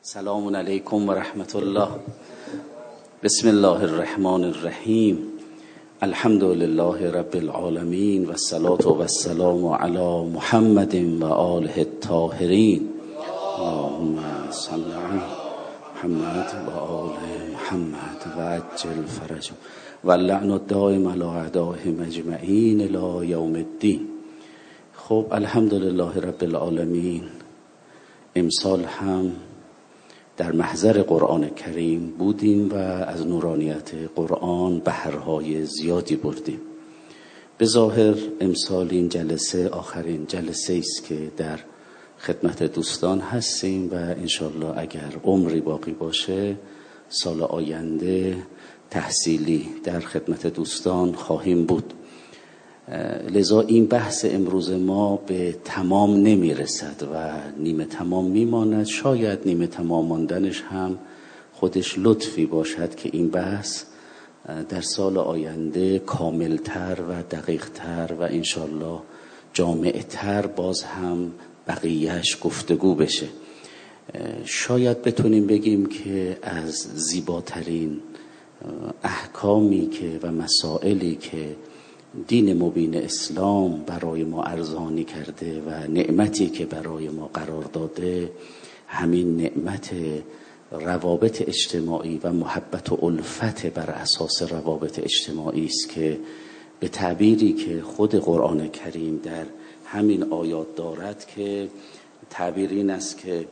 سلام علیکم و رحمت الله. بسم الله الرحمن الرحیم. الحمد لله رب العالمین و الصلاة و السلام علی محمد و آله الطاهرین. اللهم صل علی محمد و آل محمد و عجل فرج و اللعن الدائم علی اعدائهم اجمعین الی یوم الدین. خب الحمدلله رب العالمین، امسال هم در محضر قرآن کریم بودیم و از نورانیت قرآن بحرهای زیادی بردیم. به ظاهر امسال این جلسه آخرین جلسه است که در خدمت دوستان هستیم و انشالله اگر عمری باقی باشه سال آینده تحصیلی در خدمت دوستان خواهیم بود. لذا این بحث امروز ما به تمام نمیرسد و نیمه تمام میماند. شاید نیمه تمام ماندنش هم خودش لطفی باشد که این بحث در سال آینده کاملتر و دقیقتر و انشالله جامعتر باز هم بقیهش گفتگو بشه. شاید بتونیم بگیم که از زیباترین احکامی که و مسائلی که دین مبین اسلام برای ما ارزانی کرده و نعمتی که برای ما قرار داده، همین نعمت روابط اجتماعی و محبت و الفت بر اساس روابط اجتماعی است که به تعبیری که خود قرآن کریم در همین آیات دارد که تعبیر این است که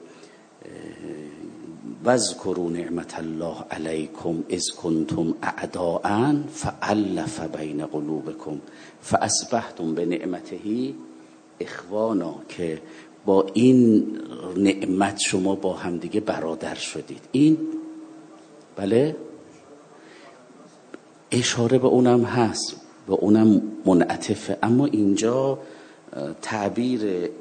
واذکروا نعمت الله علیکم اذ کنتم اعداء فالف بین قلوبکم فاصبحتم بنعمته اخوانا، که با این نعمت شما با همدیگه برادر شدید. این بله اشاره به اونم هست، به اونم منعطفه، اما اینجا تعبیر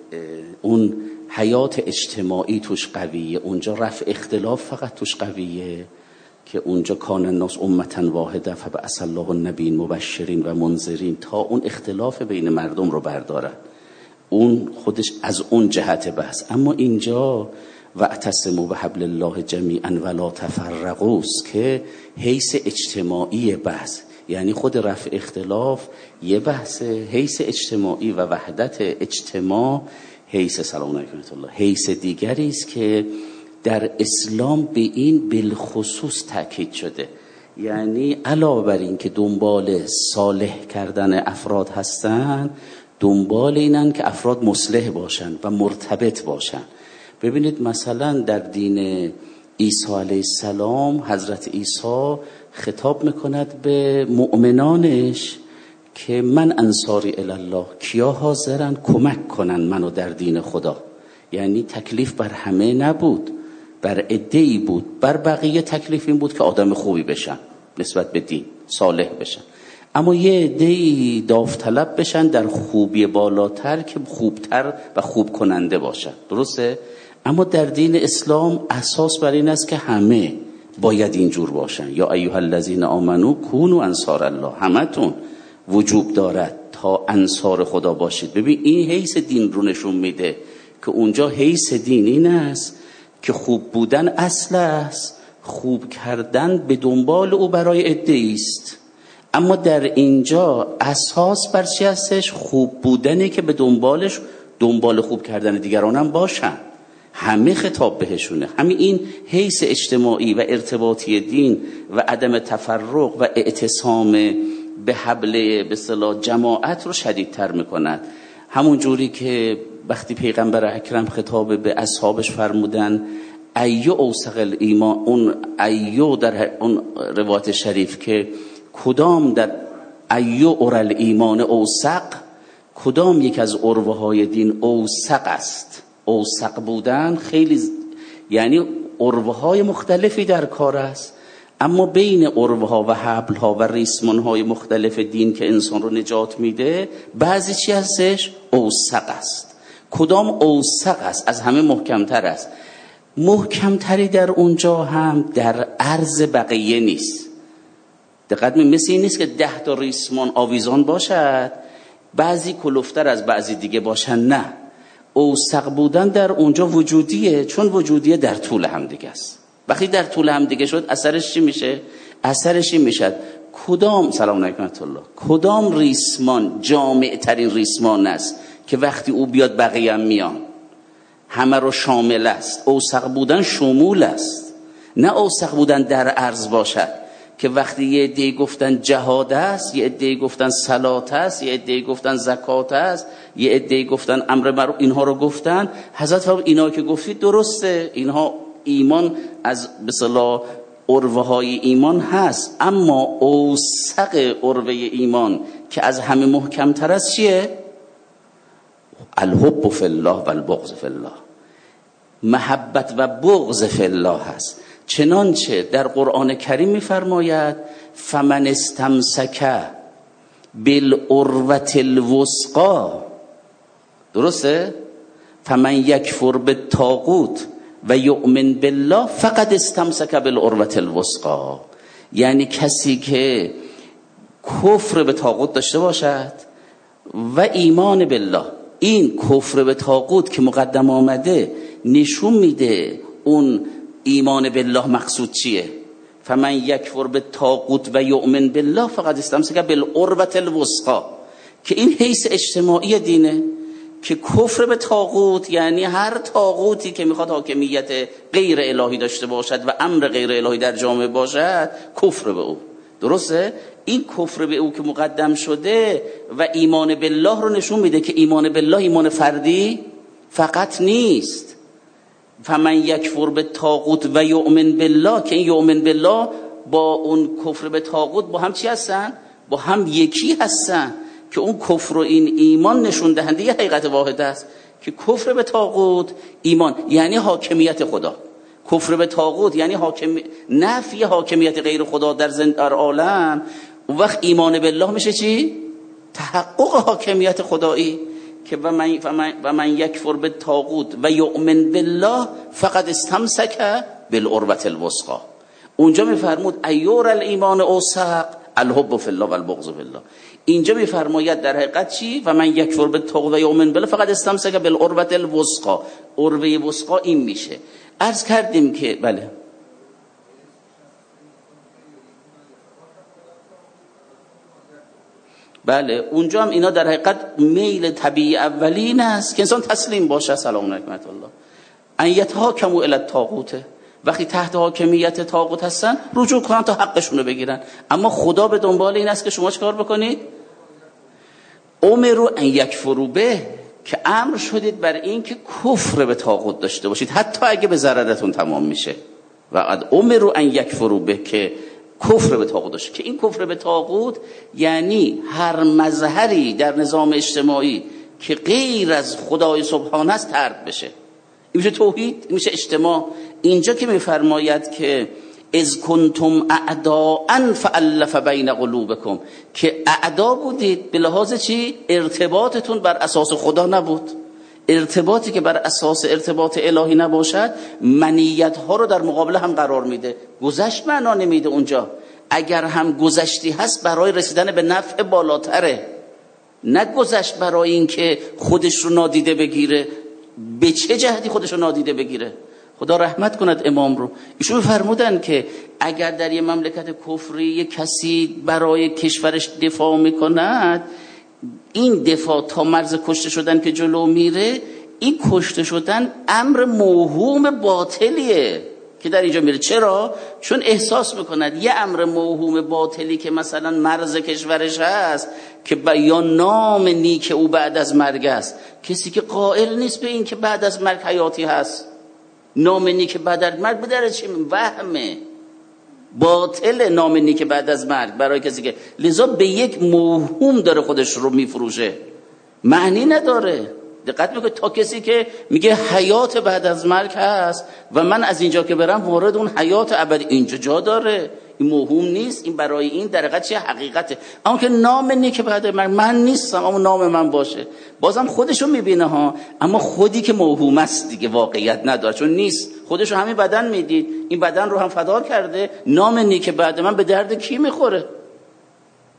اون حیات اجتماعی توش قویه، اونجا رفع اختلاف فقط توش قویه که اونجا کان الناس امة واحده فبعث الله النبیین مبشرین و منذرین، تا اون اختلاف بین مردم رو بردارن. اون خودش از اون جهت بحث. اما اینجا واعتصموا بحبل الله جمیعا ولا تفرقوا که حیث اجتماعی بحث، یعنی خود رفع اختلاف یه بحث، حیث اجتماعی و وحدت اجتماع حیث سلام علیکم الله حیث دیگری است که در اسلام به این بالخصوص تاکید شده. یعنی علاوه بر این که دنبال صالح کردن افراد هستن، دنبال اینن که افراد مصلح باشن و مرتبط باشن. ببینید مثلا در دین عیسی علیه السلام حضرت عیسی خطاب میکند به مؤمنانش که من انصاری الله، کیا حاضرن کمک کنن منو در دین خدا. یعنی تکلیف بر همه نبود، بر عده‌ای بود. بر بقیه تکلیف این بود که آدم خوبی بشن نسبت به دین، صالح بشن، اما یه عده‌ای داوطلب بشن در خوبی بالاتر که خوبتر و خوب کننده باشن. درسته؟ اما در دین اسلام اساس بر این است که همه باید اینجور باشن. یا ایها الذین آمنو کونوا انصار الله، همتون وجوب دارد تا انصار خدا باشید. ببین این حیث دین رو نشون میده که اونجا حیث دین این است که خوب بودن اصل است، خوب کردن به دنبال او برای عده‌ای است. اما در اینجا اساس بر چی هستش؟ خوب بودنی که به دنبال خوب کردن دیگران هم باشن. همه خطاب بهشونه. همین این حیث اجتماعی و ارتباطی دین و عدم تفرق و اعتصام به حبل به اصطلاح جماعت رو شدیدتر میکند. همون جوری که وقتی پیغمبر اکرم خطاب به اصحابش فرمودن ایو اوثق الایمان، اون ایو در اون روایت شریف که کدام در ایو اورل ایمان اوثق، کدام یک از عروه های دین اوثق است. اوثق بودن خیلی یعنی عروه های مختلفی در کار است، اما بین عروه ها و حبل ها و ریسمان های مختلف دین که انسان رو نجات میده، بعضی چی هستش؟ اوثق است. کدام اوثق است؟ از همه محکمتر است. محکمتری در اونجا هم در عرض بقیه نیست. دقت مثل این نیست که 10 تا ریسمان آویزان باشد، بعضی کلفتر از بعضی دیگه باشن. نه، اوثق بودن در اونجا وجودیه، چون وجودیه در طول همدیگه است. وقتی در طول همدیگه شد اثرش چی میشه؟ اثرش این میشد سلام علیکم الله، کدام ریسمان جامع ترین ریسمان است که وقتی او بیاد بقیه هم میان، همه رو شامل است. اوثق بودن شمول است، نه اوثق بودن در عرض باشد که وقتی یه عده‌ای گفتن جهاد است، یه عده‌ای گفتن صلات است، یه عده‌ای گفتن زکات است، یه عده‌ای گفتن امر معروف، اینها رو گفتن. حضرت فرمود اینا که گفتید درسته، اینها ایمان از به اصطلاح عروه های ایمان هست، اما اوثق عروه ایمان که از همه محکم تر است چیه؟ الحب فی الله و البغض فی الله. محبت و بغض فی الله هست. چنانچه در قرآن کریم می‌فرماید فمن استمسک بالعروة الوثقی، درسته؟ فمن یکفر بالطاغوت و یؤمن بالله فقد استمسک بالعروة الوثقی. یعنی کسی که کفر به طاغوت داشته باشد و ایمان بالله، این کفر به طاغوت که مقدم آمده نشون میده اون ایمان بالله مقصود چیه. فمن یکفر بالطاغوت و یؤمن بالله فقد استمسک بالعروة الوثقی، که این حیث اجتماعی دینه، که کفر به طاغوت یعنی هر طاغوتی که میخواد حاکمیت غیر الهی داشته باشد و امر غیر الهی در جامعه باشد، کفر به او. درسته؟ این کفر به او که مقدم شده و ایمان بالله رو نشون میده که ایمان بالله ایمان فردی فقط نیست. فمن یکفر بالطاغوت و یؤمن بالله، که این یؤمن بالله با اون کفر به طاغوت با هم چی هستن؟ با هم یکی هستن، که اون کفر و این ایمان نشون دهنده یه حقیقت واحد است، که کفر به طاغوت ایمان یعنی حاکمیت خدا، کفر به طاغوت یعنی نفی حاکمیت غیر خدا در عالم. اون وقت ایمان بالله میشه چی؟ تحقق حاکمیت خدایی، که و من یکفر بالطاغوت و یؤمن بالله فقد استمسک بالعروة الوثقی. اونجا میفرمود ایور الایمان اوثق الحب فی الله و البغض فی الله. اینجا میفرماید در حقیقت چی؟ و من یکفر بالطاغوت و یؤمن بالله فقد استمسک بالعروة الوثقی. عروه وثقی این میشه. عرض کردیم که بله اونجا هم اینا در حقیقت میل طبیعی اولین است که انسان تسلیم باشه. سلام علیکم الله. ان یتحاکموا الی الطاغوت، وقتی تحت حاکمیت طاغوت هستن رجوع کنن تا حقشون رو بگیرن. اما خدا به دنبال این است که شما چیکار بکنید؟ امروا ان یکفروا به، که امر شدید بر این که کفر به طاغوت داشته باشید حتی اگه به ضررتون تمام میشه. و قد امروا ان یکفروا به، که کفر به طاغوت داشته، که این کفر به طاغوت یعنی هر مظهری در نظام اجتماعی که غیر از خدای سبحانه است طرد بشه. این میشه توحید، این میشه اجتماع. اینجا که میفرماید که اذ کنتم اعداء فالف بین قلوبکم، که اعدا بودید به لحاظ چی؟ ارتباطتون بر اساس خدا نبود. ارتباطی که بر اساس ارتباط الهی نباشد منیت ها رو در مقابل هم قرار میده. گذشت معنا نمیده اونجا. اگر هم گذشتی هست برای رسیدن به نفع بالاتره، نه گذشت برای این که خودش رو نادیده بگیره. به چه جهتی خودش رو نادیده بگیره؟ خدا رحمت کند امام رو. ایشون فرمودن که اگر در یه مملکت کفری یه کسی برای کشورش دفاع میکند، این دفاع تا مرز کشته شدن که جلو میره، این کشته شدن امر موهوم باطلیه که در اینجا میره. چرا؟ چون احساس میکند یه امر موهوم باطلی که مثلا مرز کشورش هست که یا نام نیک او بعد از مرگ است، کسی که قائل نیست به این که بعد از مرگ حیاتی هست، نام نیک بعد از مرگ به درجه وهمه، باطل نام نیک بعد از مرگ برای کسی که لذا به یک موهوم داره خودش رو میفروشه، معنی نداره. دقت میکنید تا کسی که میگه حیات بعد از مرگ هست و من از اینجا که برم وارد اون حیات ابدی، اینجا جا داره، این موهوم نیست، این برای این در حقیقت چه حقیقته. اما که نام نیک بعد از مرگ من نیستم اما نام من باشه، بازم خودشو میبینه ها، اما خودی که موهوم است دیگه واقعیت نداره، چون نیست. خودشو همین بدن میدید، این بدن رو هم فدا کرده، نام نیک بعد من به درد کی میخوره؟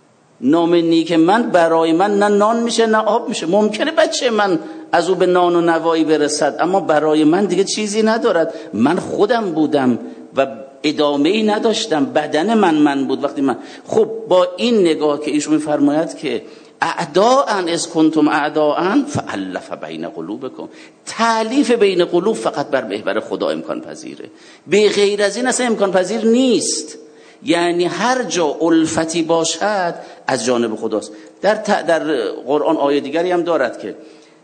نام نیک من برای من نه نان میشه نه آب میشه. ممکنه بچه من از او به نان و نوایی برسد، اما برای من دیگه چیزی ندارد. من خودم بودم و ادامه‌ای نداشتم، بدن من بود وقتی من. خب با این نگاه که ایشون میفرماید که اعداء از کنتم اعداء فالف بین قلوبکم، تألیف بین قلوب فقط بر محور خدا امکان پذیره، به غیر از این اصلا امکان پذیر نیست. یعنی هر جا الفتی باشد از جانب خداست. در قرآن آیه دیگری هم دارد که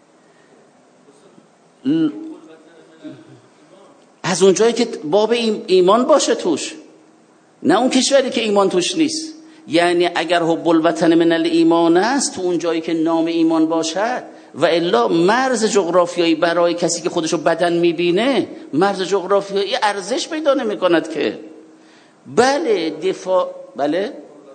از اونجایی که باب ایمان باشه توش، نه اون کشوری که ایمان توش نیست. یعنی اگر حب الوطن من الایمان است، تو اون جایی که نام ایمان باشد، و الا مرز جغرافیایی برای کسی که خودشو بدن میبینه، مرز جغرافیایی ارزش پیدا نمیکند که. بله دفاع، بله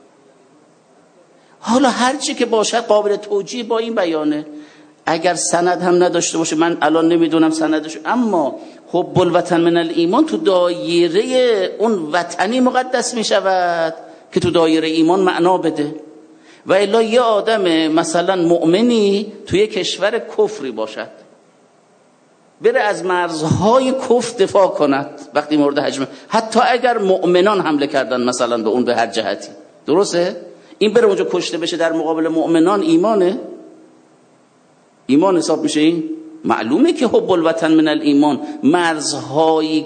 حالا هرچی که باشد قابل توجیه با این بیانه. اگر سند هم نداشته باشه، من الان نمیدونم سندش، اما حب الوطن من الایمان تو دایره اون وطنی مقدس میشود که تو دایره ایمان معنا بده. و الا یه آدم مثلا مؤمنی توی کشور کفری باشد، بره از مرزهای کفر دفاع کند وقتی مورد هجمه، حتی اگر مؤمنان حمله کردن مثلا به اون به هر جهتی، درسته؟ این بره اونجا کشته بشه در مقابل مؤمنان، ایمان حساب میشه. این معلومه که حب الوطن من الایمان، مرزهایی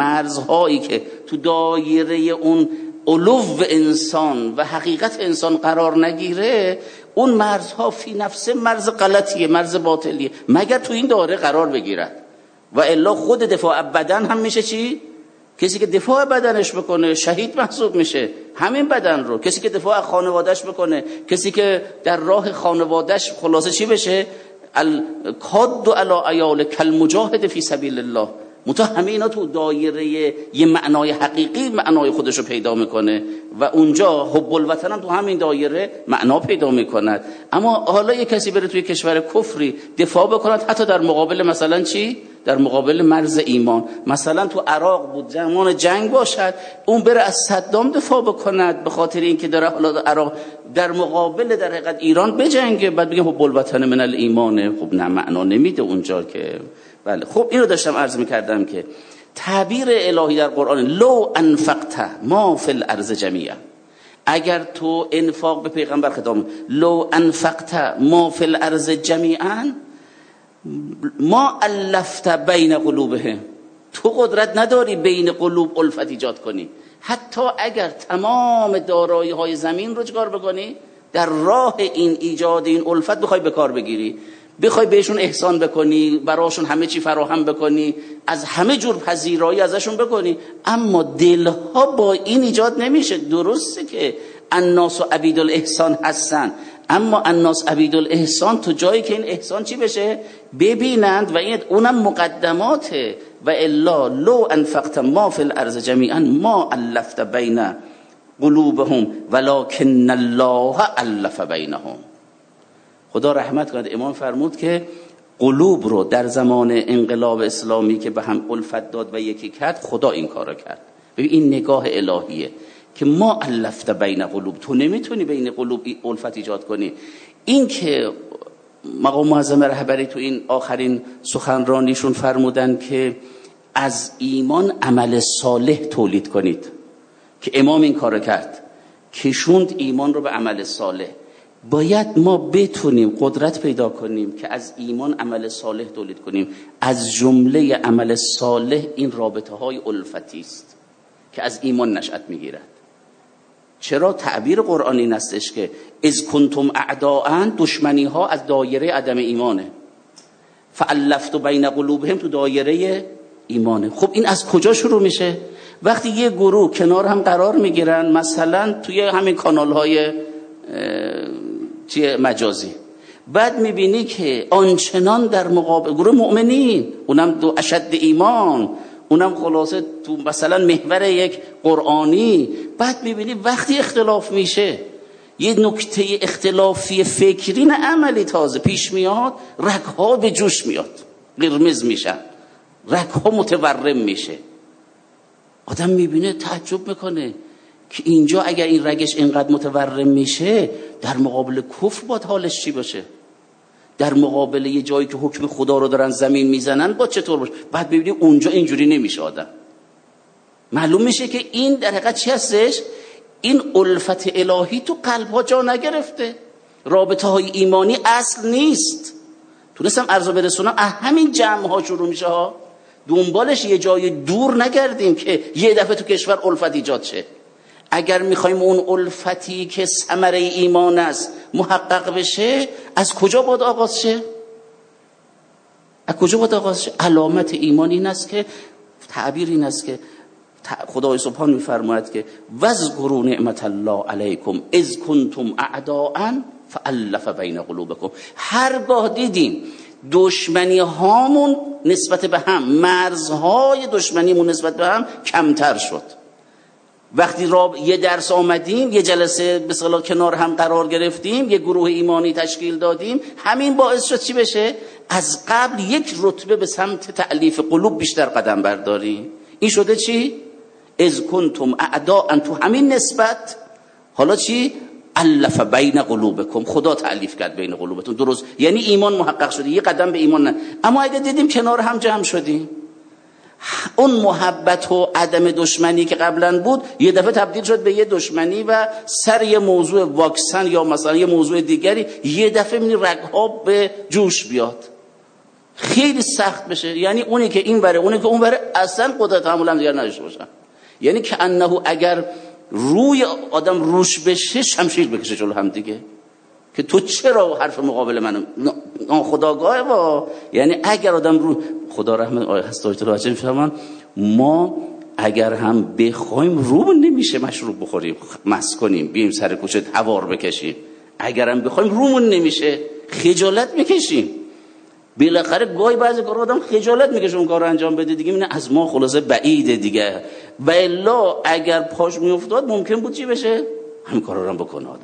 که تو دایره اون علو انسان و حقیقت انسان قرار نگیره، اون مرزها فی نفسه مرز غلطیه، مرز باطلیه، مگر تو این دایره قرار بگیرد. و الا خود دفاع بدن هم میشه چی؟ کسی که دفاع بدنش بکنه شهید محسوب میشه، همین بدن رو. کسی که دفاع خانوادهش بکنه، کسی که در راه خانوادهش خلاصه چی بشه؟ الکاد علی عیال کالمجاهد فی سبیل الله. همه اینا تو دایره یه معنای حقیقی معنای خودش رو پیدا میکنه و اونجا حب الوطن هم تو همین دایره معنا پیدا میکند. اما حالا یه کسی بره توی کشور کفری دفاع بکند، حتی در مقابل مثلا چی؟ در مقابل مرز ایمان، مثلا تو عراق بود زمان جنگ باشد، اون بره از صدام دفاع بکند به خاطر اینکه داره حالا عراق در مقابل در حقیقت ایران بجنگه، بعد بگه حب الوطن من الایمان. خب نه، معنا نمیده اونجا که. بله خب اینو داشتم عرض میکردم که تعبیر الهی در قرآن لو انفقت ما فی الارض جمیعا، اگر تو انفاق به پیغمبر خطاب، لو انفقت ما فی الارض جمیعا ما الفت بین قلوبهم، تو قدرت نداری بین قلوب الفت ایجاد کنی. حتی اگر تمام دارایی های زمین رو چکار بکنی، در راه این ایجاد این الفت بخوای به کار بگیری، بخوای بهشون احسان بکنی، براشون همه چی فراهم بکنی، از همه جور پذیرایی ازشون بکنی، اما دلها با این ایجاد نمیشه. درسته که الناس عبید الاحسان هستن، اما الناس عبید الاحسان تو جایی که این احسان چی بشه ببینند، و این اونم مقدماته. و الا لو انفقت ما فی الارض جمیعا ما الفت بین قلوبهم ولکن الله الف بینهم. خدا رحمت کند، امام فرمود که قلوب رو در زمان انقلاب اسلامی که به هم الفت داد و یکی کرد، خدا این کارو کرد. ببین این نگاه الهیه که ما الفت بین قلوب، تو نمیتونی بین قلوب الفت ایجاد کنی. این که مقام معظم رهبری تو این آخرین سخنرانیشون فرمودن که از ایمان عمل صالح تولید کنید، که امام این کارو کرد، کشوند ایمان رو به عمل صالح. باید ما بتونیم قدرت پیدا کنیم که از ایمان عمل صالح تولید کنیم. از جمله عمل صالح این رابطه های الفتی است که از ایمان نشأت میگیرد. چرا؟ تعبیر قرآنی این استش که اذ کنتم اعداء، دشمنی ها از دایره عدم ایمانه، فالفت بین قلوبهم تو دایره ایمانه. خب این از کجا شروع میشه؟ وقتی یه گروه کنار هم قرار میگیرن، مثلا توی همین کانال های مجازی، بعد میبینی که آنچنان در مقابل گروه مؤمنین، اونم دو اشد ایمان، اونم خلاصه تو مثلا محور یک قرآنی، بعد میبینی وقتی اختلاف میشه، یه نکته اختلافی فکری نه عملی تازه پیش میاد، رگها به جوش میاد، قرمز میشن، رگها متورم میشه. آدم میبینه تعجب میکنه که اینجا اگر این رگش اینقدر متورم میشه در مقابل کفر باید حالش چی باشه؟ در مقابل یه جایی که حکم خدا رو دارن زمین میزنن با چطور باشه؟ بعد ببینید اونجا اینجوری نمیشه آدم. معلوم میشه که این در حقیقت چی هستش؟ این الفت الهی تو قلب‌ها جا نگرفته. رابطه های ایمانی اصل نیست. تونستم عرض برسونم همین جمع‌ها شروع میشه ها. دنبالش یه جای دور نگردیم که یه دفعه تو کشور الفت ایجاد شه. اگر میخوایم اون الفتی که ثمره ایمان است محقق بشه، از کجا باید آغاز شه؟ از کجا باید آغاز شه؟ علامت ایمان این است که تعبیر این است که خدای سبحان میفرماید که واذکروا نعمت الله علیکم اذ کنتم اعداء فالف بین قلوبکم. هرگاه دیدیم دشمنی هامون نسبت به هم، مرزهای دشمنیمون نسبت به هم کمتر شد، وقتی یه درس آمدیم، یه جلسه به اصطلاح کنار هم قرار گرفتیم، یه گروه ایمانی تشکیل دادیم، همین باعث شد چی بشه؟ از قبل یک رتبه به سمت تألیف قلوب بیشتر قدم برداریم. این شده چی؟ اذ کنتم اعداء، تو همین نسبت حالا چی؟ الف بین قلوبکم، خدا تألیف کرد بین قلوبتون. درست، یعنی ایمان محقق شده، یه قدم به ایمان نه. اما اگه دیدیم کنار هم جمع شدیم، اون محبت و عدم دشمنی که قبلا بود یه دفعه تبدیل شد به یه دشمنی و سر یه موضوع واکسن یا مثلا یه موضوع دیگری یه دفعه می‌بینی رگ‌ها به جوش بیاد، خیلی سخت بشه. یعنی اونی که این بره اونی که اون بره اصلا قدرت تحمل هم دیگر نداشته باشن. یعنی که انه اگر روی آدم روش بشه شمشیر بکشه جلو هم دیگه، که تو چرا حرف مقابل منو ناخودآگاه با. یعنی اگر آدم رو خدا رحمت هست دکتر راجع میفهمن، ما اگر هم بخوایم رو نمیشه مشروب بخوریم، مست کنیم، بیایم سر کوچه هوار بکشیم، اگر هم بخوایم رومون نمیشه خجالت میکشیم. بالاخره گاهی بعضی کار آدم خجالت میکشه اون کارو انجام بده دیگه، اینه از ما خلاصه بعیده دیگه. و الا اگر پاش میافتاد ممکن بود چی بشه؟ همین کارا رو هم بکنه آدم.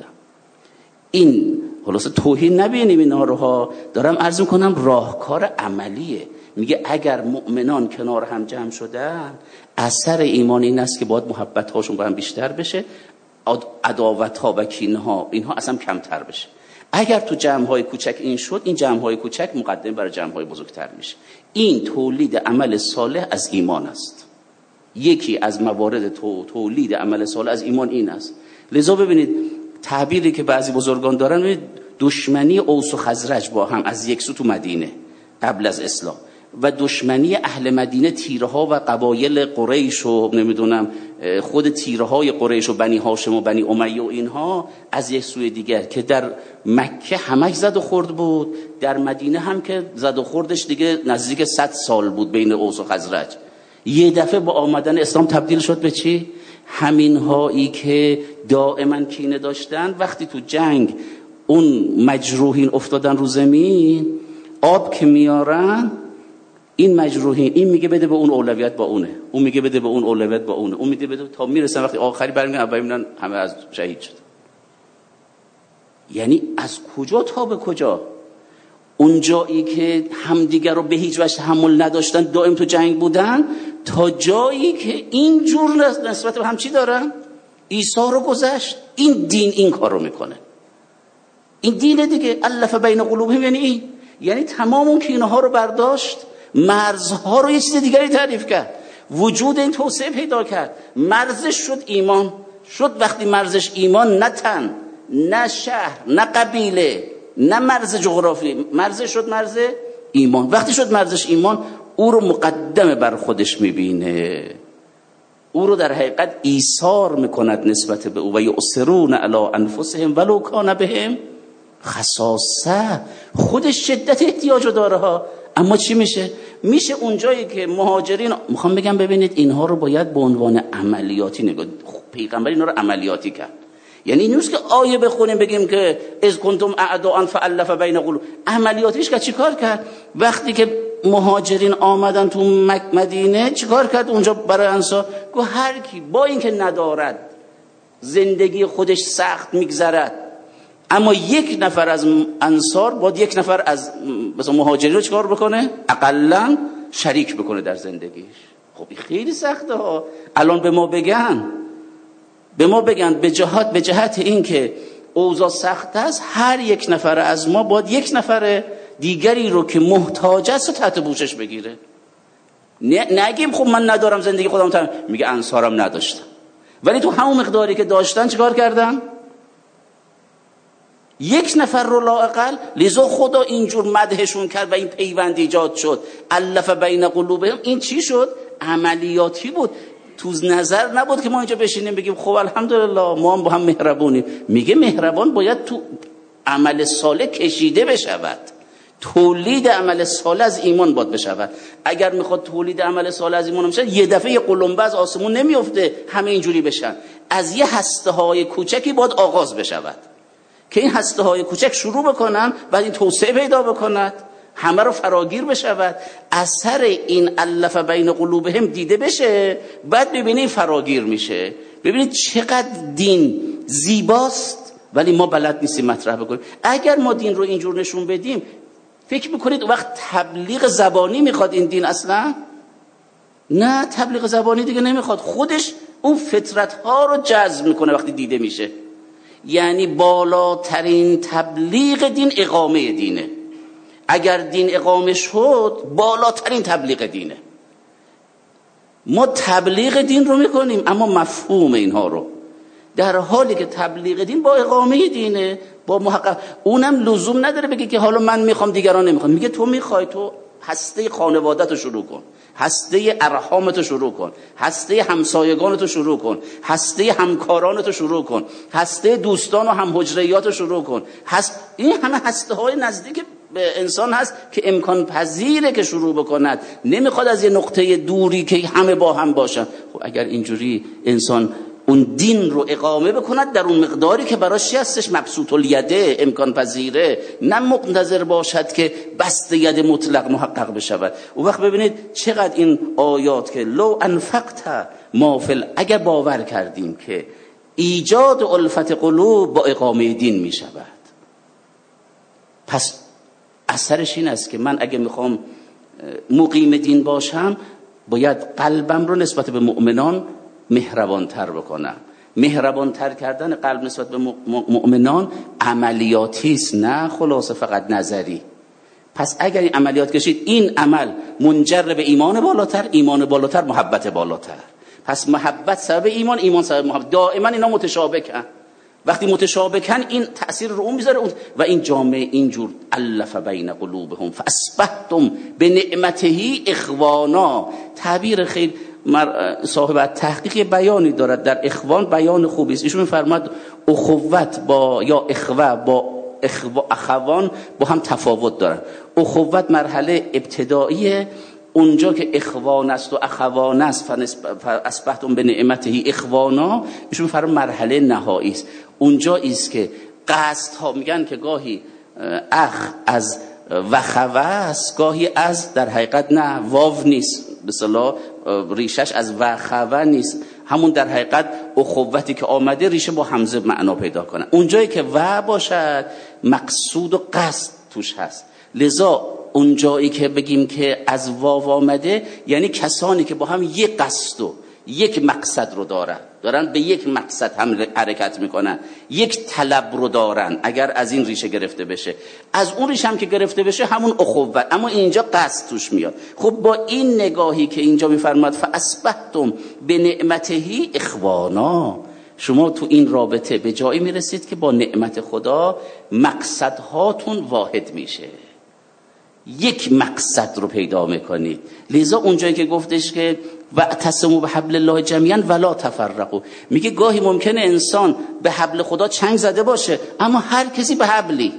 این خلاصه توهین نبینیم اینا رو ها، دارم عرض میکنم راهکار عملیه. میگه اگر مؤمنان کنار هم جمع شدن، اثر ایمان این است که باید محبت هاشون با هم بیشتر بشه، عداوت ها و کینه ها اینها اصلا کمتر بشه. اگر تو جمع های کوچک این شد، این جمع های کوچک مقدم برای جمع های بزرگتر میشه. این تولید عمل صالح از ایمان است. یکی از موارد تولید عمل صالح از ایمان این است. لذا ببینید تعبیری که بعضی بزرگان دارن، دشمنی اوس و خزرج با هم از یک سو تو مدینه قبل از اسلام و دشمنی اهل مدینه تیره ها و قبایل قریش و نمیدونم خود تیره های قریش و بنی هاشم و بنی امیه و اینها از یک سوی دیگر، که در مکه همش زد و خورد بود، در مدینه هم که زد و خوردش دیگه نزدیک 100 سال بود بین اوس و خزرج. یه دفعه با آمدن اسلام تبدیل شد به چی؟ همین هایی که دائما کینه داشتن، وقتی تو جنگ اون مجروحین افتادن رو زمین، آب که میارن این مجروحین، این میگه بده به اون اولویت با اونه، اون میگه بده به اون اولویت با اونه، اون میگه بده، تا میرسن وقتی آخری برمیگردن اولی میبینن همه از شهید شد. یعنی از کجا تا به کجا؟ اون جایی که همدیگر رو به هیچ وجه تحمل نداشتن دائم تو جنگ بودن، تا جایی که این جور نسبت به هم چی دارن؟ عیسی رو گذشت. این دین این کار رو میکنه. این دینه دیگه. الف بین قلوبهم یعنی این، یعنی تمام اون کینه ها رو برداشت، مرزها رو یه چیز دیگری تعریف کرد، وجود این توسعه پیدا کرد. مرزش شد ایمان. شد وقتی مرزش ایمان، نه تن، نه شهر، نه قبیله، نه مرز جغرافی، مرزش شد مرز ایمان. وقتی شد مرزش ایمان، او رو مقدم بر خودش میبینه، او رو در حقیقت ایثار میکند نسبت به او. و یؤثرون علی انفسهم ولو کان بهم خصاصه. خودش شدت احتیاج داره ها، اما چی میشه؟ میشه اون جایی که مهاجرین، میخوام بگم ببینید اینها رو باید به عنوان عملیاتی نگاه. پیغمبر اینا رو عملیاتی کرد. یعنی نیست که آیه بخونیم بگیم که اذ کنتم اعداء فالف بین قلوب. عملیاتیش که چیکار کرد؟ وقتی که مهاجرین آمدن تو مدینه چیکار کرد اونجا برای انصار؟ گفت هر کی با اینکه ندارد، زندگی خودش سخت میگذرد، اما یک نفر از انصار باید یک نفر از مثلا مهاجرین رو چیکار بکنه؟ اقلا شریک بکنه در زندگیش. خب خیلی سخته ها. الان به ما بگن به ما بگن به جهت این که اوضاع سخت است، هر یک نفر از ما باید یک نفر دیگری رو که محتاج است تحت پوشش بگیره. نگیم خب من ندارم زندگی خودم تمام. میگه انصارم نداشتم، ولی تو همون مقداری که داشتن چیکار کردن؟ یک نفر رو لااقل. لذا خدا اینجور مدحشون کرد و این پیوند ایجاد شد. الف بین قلوبهم. این چی شد؟ عملیاتی بود. تو نظر نبود که ما اینجا بشینیم بگیم خب الحمدلله ما هم با هم مهربونیم. میگه مهربان باید تو عمل صالح کشیده بشود. تولید عمل صالح از ایمان باید بشود. اگر میخواد تولید عمل صالح از ایمان بشه، یه دفعه یه قلمبه از آسمون نمیفته همه اینجوری بشن. از یه هسته های کوچکی باید آغاز بشود که این هسته های کوچک شروع بکنن، بعد این توسعه پیدا بکند، همه رو فراگیر بشود. اثر این الف بین قلوبهم دیده بشه، بعد ببینید فراگیر میشه. ببینید چقدر دین زیباست، ولی ما بلد نیستیم مطرح بکنیم. اگر ما دین رو اینجور نشون بدیم، فکر میکنید وقت تبلیغ زبانی میخواد این دین؟ اصلا نه، تبلیغ زبانی دیگه نمیخواد. خودش اون فطرت ها رو جذب میکنه وقتی دیده میشه. یعنی بالاترین تبلیغ دین اقامه دینه. اگر دین اقامه شد، بالاترین تبلیغ دینه. ما تبلیغ دین رو میکنیم اما مفهوم اینها رو، در حالی که تبلیغ دین با اقامه دینه، با محقق. اونم لزوم نداره بگه که حالا من میخوام دیگران نمیخوام. میگه تو میخوای، تو هسته خانوادت رو شروع کن، هسته ارحامت رو شروع کن، هسته همسایگانت رو شروع کن، هسته همکارانت رو شروع کن، هسته دوستان و همحجریات رو شروع کن. این همه هسته های نزدیک به انسان هست که امکان پذیره که شروع بکند. نمیخواد از یه نقطه دوری که همه با هم باشن. خب اگر اینجوری انسان اون دین رو اقامه بکند در اون مقداری که براش هستش مبسوط الیده، امکان پذیره، نه منتظر باشد که بسط ید مطلق محقق بشود. اون وقت ببینید چقدر این آیات که لو انفقت ما فی، اگر باور کردیم که ایجاد الفت قلوب با اقامه دین می شود، پس اثرش این است که من اگه میخوام مقیم دین باشم، باید قلبم رو نسبت به مؤمنان مهربانتر بکنم. مهربانتر کردن قلب نسبت به مؤمنان عملیاتی است، نه خلاصه فقط نظری. پس اگر این عملیات کشید، این عمل منجر به ایمان بالاتر، ایمان بالاتر محبت بالاتر. پس محبت سبب ایمان، ایمان سبب محبت. دائما اینا متشابکن. وقتی متشابکن این تأثیر رو اون میذاره. و این جامعه اینجور الف بین قلوبهم فاصبحتم بنعمته اخوانا. تعبیر خیلی صاحب تحقیق بیانی دارد در اخوان، بیان خوبی است. ایشون میفرماد اخوت با یا اخوه با اخوان با هم تفاوت دارن. اخوت مرحله ابتداییه، اونجا که اخوان است و اخوان است فاصبحتم بنعمته اخوانا. ایشون میفرماد مرحله نهایی است. اونجا است که قصد ها، میگن که گاهی اخ از وخوه است، گاهی از، در حقیقت نه، واو نیست، به اصطلاح ریشش از وخوه نیست، همون در حقیقت اخوتی که آمده ریشه با همزه معنا پیدا کنه. اونجایی که و باشد مقصود و قصد توش هست. لذا اونجایی که بگیم که از واو آمده، یعنی کسانی که با هم یک قصد و یک مقصد رو دارن به یک مقصد هم حرکت میکنن، یک طلب رو دارن. اگر از این ریشه گرفته بشه، از اون ریشه هم که گرفته بشه همون اخوت، اما اینجا قصد توش میاد. خب با این نگاهی که اینجا میفرماد فاصبحتم بنعمته اخوانا، شما تو این رابطه به جایی میرسید که با نعمت خدا مقصدهاتون واحد میشه، یک مقصد رو پیدا میکنید. لذا اونجایی که گفتش که واعتصموا بحبل الله جمیعا ولا تفرقوا، میگه گاهی ممکنه انسان به حبل خدا چنگ زده باشه، اما هر کسی به حبلی،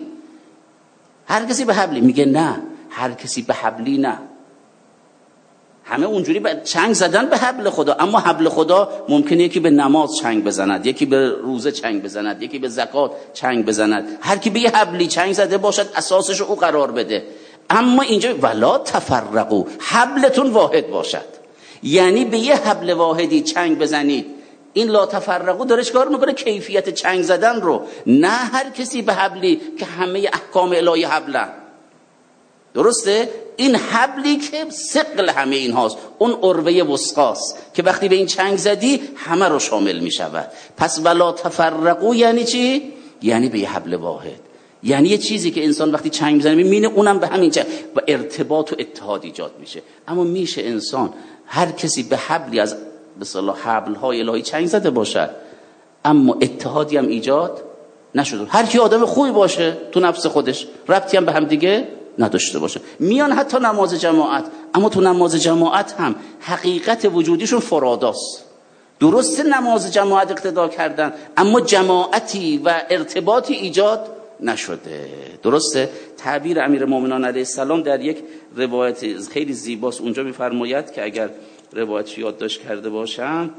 میگه نه، هر کسی به حبلی نه. همه اونجوری چنگ زدن به حبل خدا، اما حبل خدا ممکنه یکی به نماز چنگ بزند، یکی به روزه چنگ بزند، یکی به زکات چنگ بزند. هر کی به یه حبلی چنگ زده باشد اساسش رو او قرار بده. اما اینجا ولا تفرقوا، حبلتون واحد باشد، یعنی به یه حبل واحدی چنگ بزنید. این لا تفرقوا داره چیکار میکنه؟ کیفیت چنگ زدن رو، نه هر کسی به حبلی که همه احکام الهی حبلن. درسته؟ این حبلی که ثقل همه این هاست، اون عروه وثقاست که وقتی به این چنگ زدی همه رو شامل می شود. پس ولا تفرقوا یعنی چی؟ یعنی به یه حبل واحد، یعنی یه چیزی که انسان وقتی چنگ میزنه میبینه اونم به همین چنگ و ارتباط و اتحاد ایجاد میشه. اما میشه انسان هر کسی به حبلی از به اصطلاح حبل‌های الهی چنگ زده باشد اما اتحادی هم ایجاد نشده، هر کی آدم خوبی باشه تو نفس خودش، ربطی هم به هم دیگه نداشته باشه، میان حتی نماز جماعت، اما تو نماز جماعت هم حقیقت وجودیشون فراداست. درسته نماز جماعت اقتدا کردن اما جماعتی و ارتباطی ایجاد نشده. درسته؟ تعبیر امیرالمومنین علیه السلام در یک روایت خیلی زیباست، اونجا می‌فرماید که اگر روایتش یادداشت کرده باشم،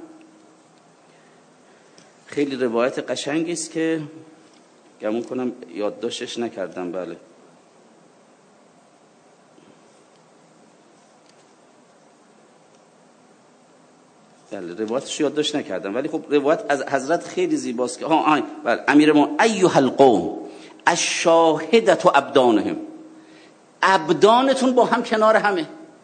خیلی روایت قشنگی است که گمون کنم یادداشتش نکردم. بله روایتش یادداشت نکردم، ولی خب روایت از حضرت خیلی زیباست که بله امیرالمومنین ایها القوم الشاهدة ابدانهم، ابدانتون با هم کنار همه.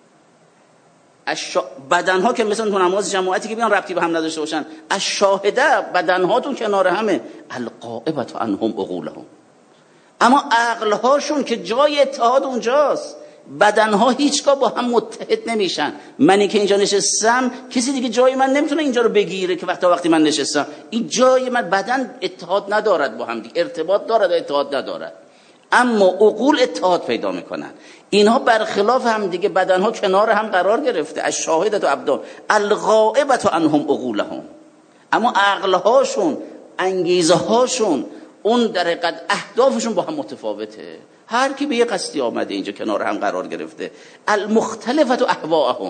بدنها که مثلا تو نماز جماعتی که بیان ربطی به هم نداشته باشن، الشاهده بدنهاتون کنار همه، الغائبة عنهم عقولهم، اما عقلهاشون که جای اتحاد اونجاست، بدنها هیچگاه با هم متحد نمیشن. منی که اینجا نشستم کسی دیگه جای من نمیتونه اینجا رو بگیره که وقتی من نشستم، این جای من، بدن اتحاد ندارد با هم دیگه، ارتباط دارد و اتحاد ندارد، اما عقول اتحاد پیدا میکنن. اینها برخلاف هم دیگه بدنها کنار هم قرار گرفته. الشاهدة ابدان الغائبة عنهم عقولهم، اما عقلهاشون، انگیزه هاشون، اون در حقیقت اهدافشون با هم متفاوته. هر کی به یه قصدی آمده اینجا کنار هم قرار گرفته. المختلفة اهواءهم،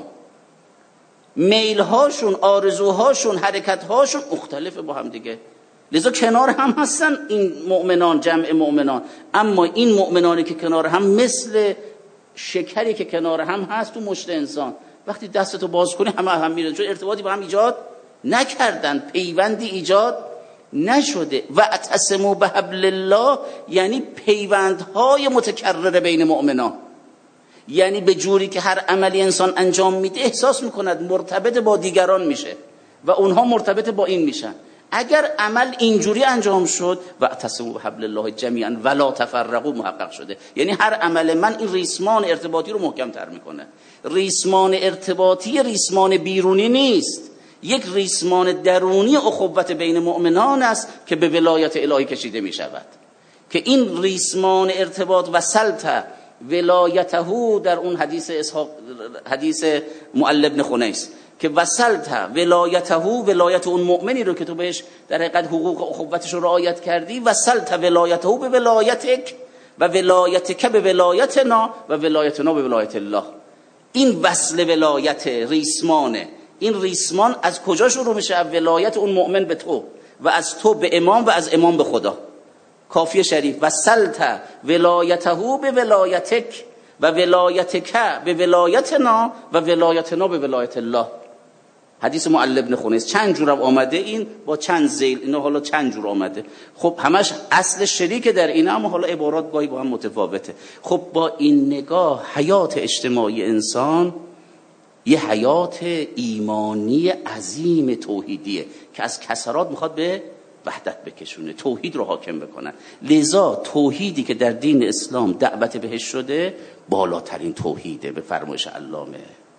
میلهاشون، آرزوهاشون، حرکتهاشون مختلفه با هم دیگه، لذا کنار هم هستن این مؤمنان، جمع مؤمنان، اما این مؤمنانی که کنار هم مثل شکری که کنار هم هست تو مشت انسان، وقتی دستتو باز کنی همه میرن، چون ارتباطی با هم ایجاد نکردن، پیوندی ایجاد نشده. و اعتصموا بحبل الله یعنی پیوندهای متکرر بین مؤمنان، یعنی به جوری که هر عملی انسان انجام میده احساس میکند مرتبط با دیگران میشه و اونها مرتبط با این میشن. اگر عمل اینجوری انجام شد و اعتصموا بحبل الله جمیعا ولا تفرقوا محقق شده، یعنی هر عمل من این ریسمان ارتباطی رو محکم تر میکنه. ریسمان ارتباطی ریسمان بیرونی نیست، یک ریسمان درونی اخوت بین مؤمنان است که به ولایت الهی کشیده می شود، که این ریسمان ارتباط وصلت ولایته در اون حدیث معل ابن خنیس که وصلت ولایته، ولایت اون مؤمنی رو که تو بهش در حقیقت حقوق اخوتش رو رعایت کردی، وصلت ولایته به ولایتک و ولایتک به ولایتنا و ولایتنا به ولایت الله. این وصل ولایت ریسمانه. این ریسمان از کجا شروع میشه؟ ولایت اون مؤمن به تو و از تو به امام و از امام به خدا. کافیه شریف وصلت ولایته به ولایتک و ولایتک به ولایتنا و ولایتنا به ولایت الله. حدیث معل ابن خنیس چند جور آمده، این با چند ذیل، اینا حالا چند جور آمده. خب همش اصل شریک در اینه، اما حالا عبارات گاهی با هم متفاوته. خب با این نگاه حیات اجتماعی انسان یه حیات ایمانی عظیم توحیدیه که از کسرات میخواد به وحدت بکشونه، توحید رو حاکم بکنن. لذا توحیدی که در دین اسلام دعوت بهش شده بالاترین توحیده. به فرمایش علامه،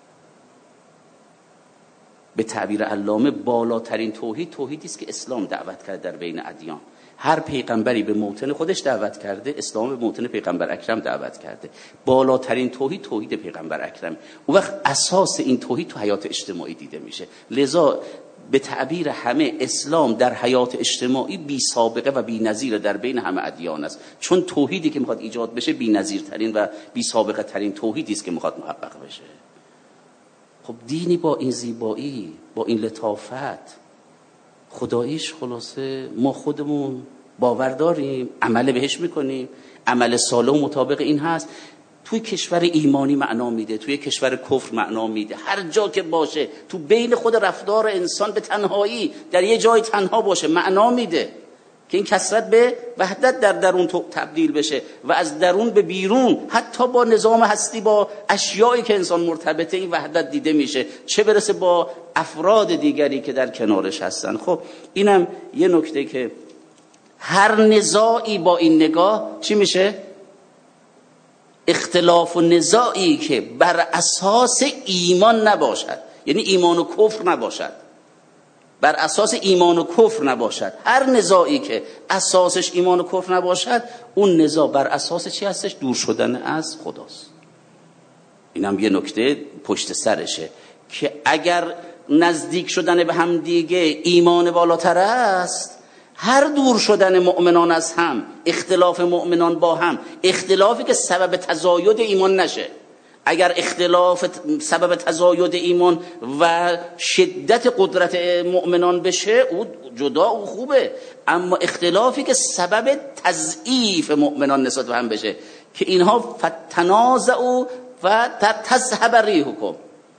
به تعبیر علامه، بالاترین توحید توحیدی است که اسلام دعوت کرده در بین ادیان. هر پیغمبری به موطن خودش دعوت کرده، اسلام به موطن پیغمبر اکرم دعوت کرده. بالاترین توحید توحید پیغمبر اکرم. اون وقت اساس این توحید تو حیات اجتماعی دیده میشه. لذا به تعبیر همه اسلام در حیات اجتماعی بی سابقه و بی نظیر در بین همه ادیان است، چون توحیدی که میخواد ایجاد بشه بی نظیرترین و بی سابقه ترین توحیدی است که میخواد محقق بشه. خب دینی با این زیبایی، با این لطافت، خداییش خلاصه ما خودمون باور داریم، عمل بهش میکنیم، عمل صالح و مطابق این هست. توی کشور ایمانی معنا میده، توی کشور کفر معنا میده، هر جا که باشه، تو بین خود رفتار انسان به تنهایی در یه جای تنها باشه معنا میده. که این کثرت به وحدت در درون تبدیل بشه و از درون به بیرون، حتی با نظام هستی، با اشیایی که انسان مرتبطه، این وحدت دیده میشه، چه برسه با افراد دیگری که در کنارش هستن. خب اینم یه نکته که هر نزاعی با این نگاه چی میشه؟ اختلاف و نزاعی که بر اساس ایمان نباشد، یعنی ایمان و کفر نباشد، بر اساس ایمان و کفر نباشد، هر نزاعی که اساسش ایمان و کفر نباشد، اون نزاع بر اساس چی هستش؟ دور شدن از خداست. اینم یه نکته پشت سرشه که اگر نزدیک شدن به هم دیگه ایمان بالاتر است، هر دور شدن مؤمنان از هم، اختلاف مؤمنان با هم، اختلافی که سبب تزاید ایمان نشه، اگر اختلاف سبب تزاید ایمان و شدت قدرت مؤمنان بشه، او جدا او خوبه، اما اختلافی که سبب تضعیف مؤمنان نسبت به هم بشه که اینها فتنازعوا و تذهب ریحکم،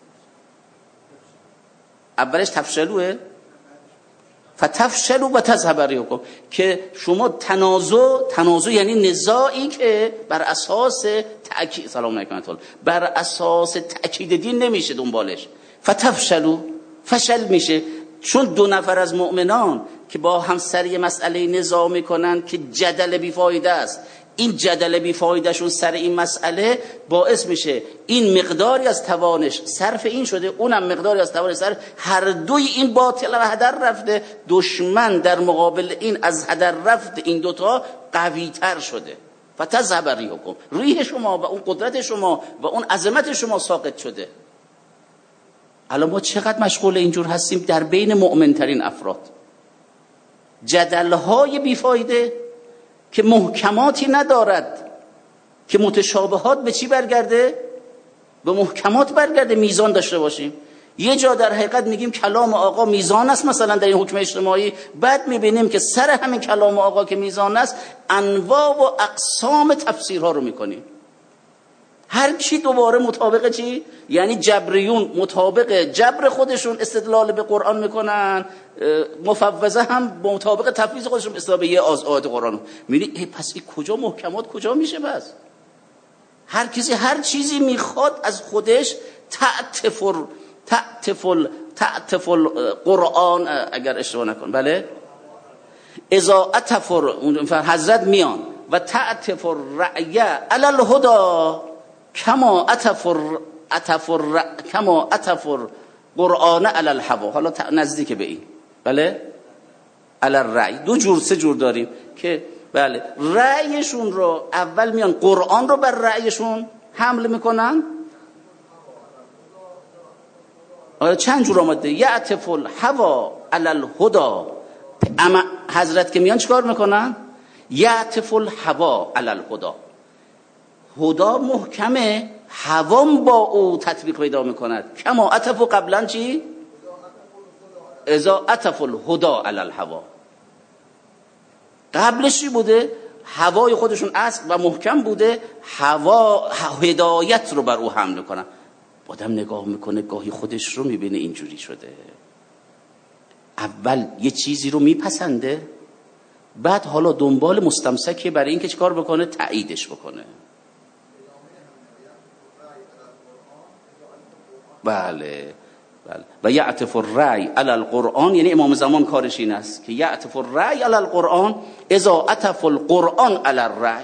اولش تفشلوه، فتفشلوا و تذهب ریحکم، که شما تنازع یعنی نزاعی که بر اساس تأکید، سلام علیکم، بر اساس تأکید دین نمیشه دنبالش، فتفشلوا، فشل میشه، چون دو نفر از مؤمنان که با هم سر یه مسئله نزاع میکنن که جدل بیفایده است، این جدل بیفایده شون سر این مسئله باعث میشه این مقداری از توانش صرف این شده، اونم مقداری از توانش صرف، هر دوی این باطل و هدر رفته، دشمن در مقابل این از هدر رفته این دوتا قوی تر شده، فتذهب ریحکم، ریح شما و اون قدرت شما و اون عظمت شما ساقط شده. الان ما چقدر مشغول اینجور هستیم در بین مؤمن ترین افراد، جدل‌های بیفایده که محکماتی ندارد، که متشابهات به چی برگرده؟ به محکمات برگرده. میزان داشته باشیم. یه جا در حقیقت میگیم کلام آقا میزان است مثلا در این حکم اجتماعی، بعد میبینیم که سر همین کلام آقا که میزان است انواع و اقسام تفسیرها رو میکنیم. هر کی دوباره مطابق چی؟ یعنی جبریون مطابق جبر خودشون استدلال به قرآن میکنن، مفوضه هم مطابق تفویض خودشون استدلال به یه آیات قرآن. میبینی پس این کجا محکمات کجا میشه؟ بس هر کسی هر چیزی میخواد از خودش تعتف القرآن، اگر اشتباه نکن، بله، اذا اتفر حضرت میان و تعتف الرأی علی الهدى کما اتفر قرآن علی الهوى. حالا نزدیک به این، بله، علی الرأی دو جور سه جور داریم که بله رأیشون رو اول میان قرآن رو بر رأیشون حمل میکنن. چند جور آمده؟ یعتف الهوى علی الهدى. اما حضرت که میان چیکار میکنن؟ یعتف الهوى علی الهدى. هدا محکمه، هوام با او تطبیق پیدا میکند. کما عطف قبلا چی؟ اذا عطف الهدى علی الهوى. قبلش چی بوده؟ هوای خودشون اصل و محکم بوده، هوا هدایت رو بر او حمل کنن. آدم نگاه میکنه گاهی خودش رو میبینه اینجوری شده، اول یه چیزی رو میپسنده، بعد حالا دنبال مستمسکه برای اینکه چیکار بکنه؟ تاییدش بکنه. بله و یعتف الرأی علی القرآن، یعنی امام زمان کارش این است که یعتف الرأی علی القرآن اذا عطف القرآن علی الرأی.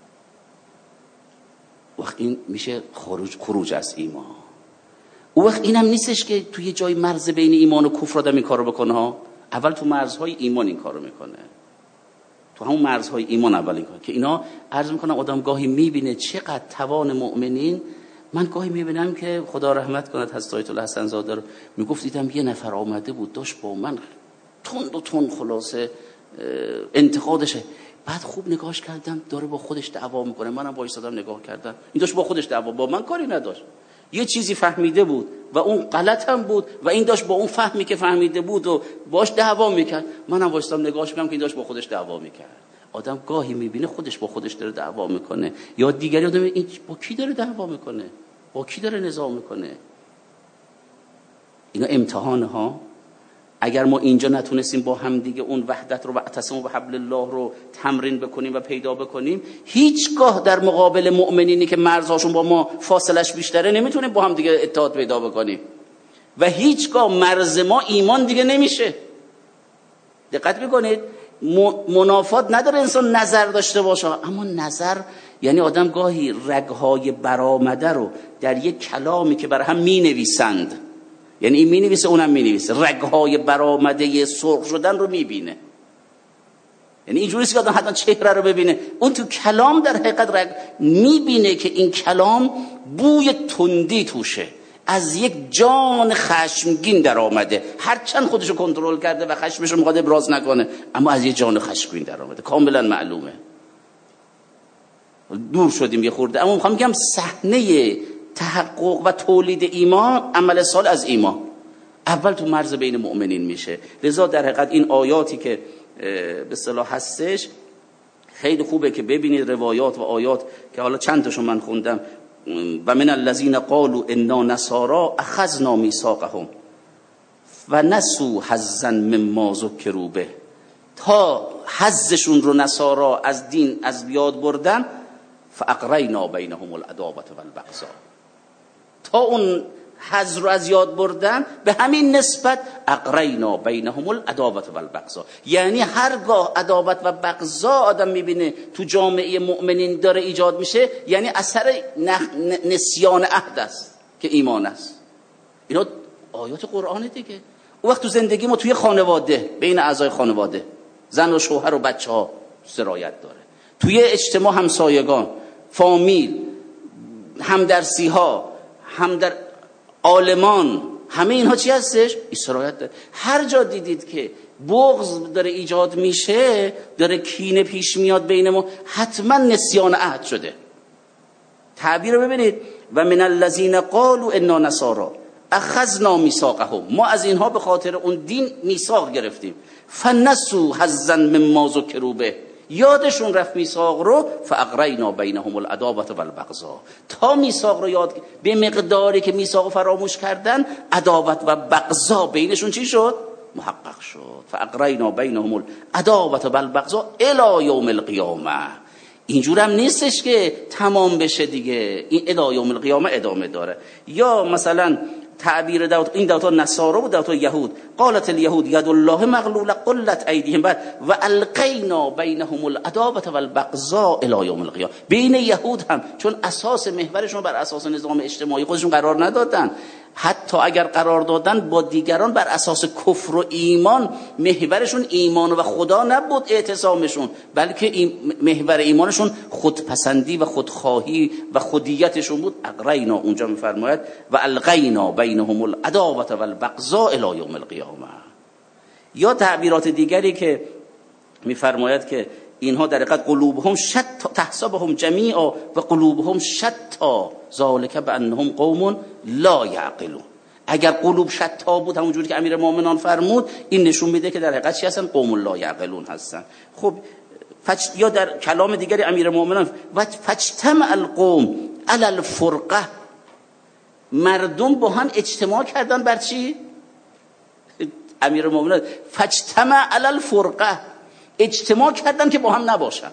وقت این میشه خروج از ایمان. او وقت اینم نیستش که توی جای مرز بین ایمان و کفر آدم این کارو بکنه ها. اول تو مرزهای ایمان این کارو میکنه، تو همون مرزهای ایمان اول این کار که اینا عرض میکنم آدم گاهی میبینه چقدر توان مؤمنین. من گاهی میبینم که خدا رحمت کند حضرت آیت الله حسن زاده رو، میگفت دیدم یه نفر آمده بود داشت با من تند خلاصه انتقادشه، بعد خوب نگاهش کردم داره با خودش دعوا میکنه، منم وایسادم نگاه کردم، این داشت با خودش دعوا، با من کاری نداشت، یه چیزی فهمیده بود و اون غلط هم بود و این داشت با اون فهمی که فهمیده بود و باش دعوا میکرد، منم وایسادم نگاهش میکردم که این داشت با خودش دعوا میکرد. آدم گاهی میبینه خودش با خودش داره دعوا میکنه یا دیگری آدم این با کی داره دعوا میکنه، با کی داره نزاع میکنه. اینا امتحانه ها. اگر ما اینجا نتونستیم با هم دیگه اون وحدت رو و اعتصموا بحبل الله رو تمرین بکنیم و پیدا بکنیم، هیچگاه در مقابل مؤمنینی که مرزهاشون با ما فاصلش بیشتره نمیتونیم با هم دیگه اتحاد پیدا بکنیم و هیچگاه مرز ما ایمان دیگه نمیشه. دقت بکنید، منافات نداره انسان نظر داشته باشه، اما نظر یعنی آدم گاهی رگهای برآمده رو در یک کلامی که برای هم مینویسند، یعنی این مینویسه اونم مینویسه، رگهای برآمده سرخ شدن رو میبینه. یعنی اینجوری که آدم حتما چهره رو ببینه، اون تو کلام در حقیقت رگ میبینه که این کلام بوی تندی توشه، از یک جان خشمگین در آمده، هرچند خودشو کنترل کرده و خشمشو میخواد ابراز نکنه، اما از یک جان خشمگین در آمده، کاملا معلومه. دور شدیم یه خورده، اما میخوام بگم صحنه تحقق و تولید ایمان، عمل صالح از ایمان اول تو مرز بین مؤمنین میشه. لذا در حقیقت این آیاتی که به اصطلاح هستش خیلی خوبه که ببینید روایات و آیات که حالا چند تاشو من خوندم. و من الذین قالوا انا نصارى اخذنا میثاقهم و نسوا حظا مما ذکروا به، تا حظشون رو نصارا از دین از یاد بردن، فاغرینا بینهم العداوة والبغضاء، تا اون حظ رو از یاد بردن به همین نسبت اغرینا بینهم العداوة والبغضاء، یعنی هرگاه عداوت و بغضا آدم میبینه تو جامعه مؤمنین داره ایجاد میشه، یعنی اثر نسیان عهد است که ایمان است. اینا آیات قرآنه دیگه. اون وقت تو زندگی ما توی خانواده، بین اعضای خانواده، زن و شوهر و بچه‌ها سرایت داره، توی اجتماع همسایگان، فامیل، همدرسی‌ها، همدر عالمان، همه اینها چی هستش؟ سرایت داره. هر جا دیدید که بغض داره ایجاد میشه، داره کینه پیش میاد بین ما، حتما نسیان عهد شده. تعبیر رو ببینید، و من الذین قالوا انا نصارى اخذنا میثاقهم، ما از اینها به خاطر اون دین میثاق گرفتیم، فنسوا حظا مما ذکروا به، یادشون رفت میثاق رو، فاغرینا بینهم العداوة والبغضاء، تا میثاق رو یاد به مقداری که میثاق رو فراموش کردن، عداوت و بغضا بینشون چی شد؟ محقق شد. فاغرینا بینهم العداوة والبغضاء الی یوم القیامه. اینجور هم نیستش که تمام بشه دیگه، این الی یوم القیامه ادامه داره. یا مثلا تعبیر این دوتا نصارا و دوتا یهود، قالت الیهود ید الله مغلوله قلت ایدیهم و القینا بینهم العداوة والبغضاء الی یوم القیامه. بین یهود هم چون اساس محورشون بر اساس نظام اجتماعی خودشون قرار ندادن، حتی اگر قرار دادن با دیگران بر اساس کفر و ایمان، محورشون ایمان و خدا نبود اعتصامشون، بلکه محور ایمانشون خودپسندی و خودخواهی و خودیتشون بود. اغرینا اونجا میفرماید و القینا بینهم العداوة والبغضاء الی یوم القیامه. یا تعبیرات دیگری که میفرماید که اینها در حقیقت قلوبهم شتا تحسبهم جمیعا و قلوبهم شتا ذالک بانهم قوم لا یعقلون. اگر قلوب شتا بود، همونجوری که امیرالمومنین فرمود، این نشون میده که در حقیقت چی هستن؟ قوم لا یعقلون هستن. خب یا در کلام دیگری امیرالمومنین و فاجتمع القوم علی الفرقه، مردم با هم اجتماع کردن بر چی؟ امیرالمومنین فاجتمع علی الفرقه، اجتماع کردن که با هم نباشن.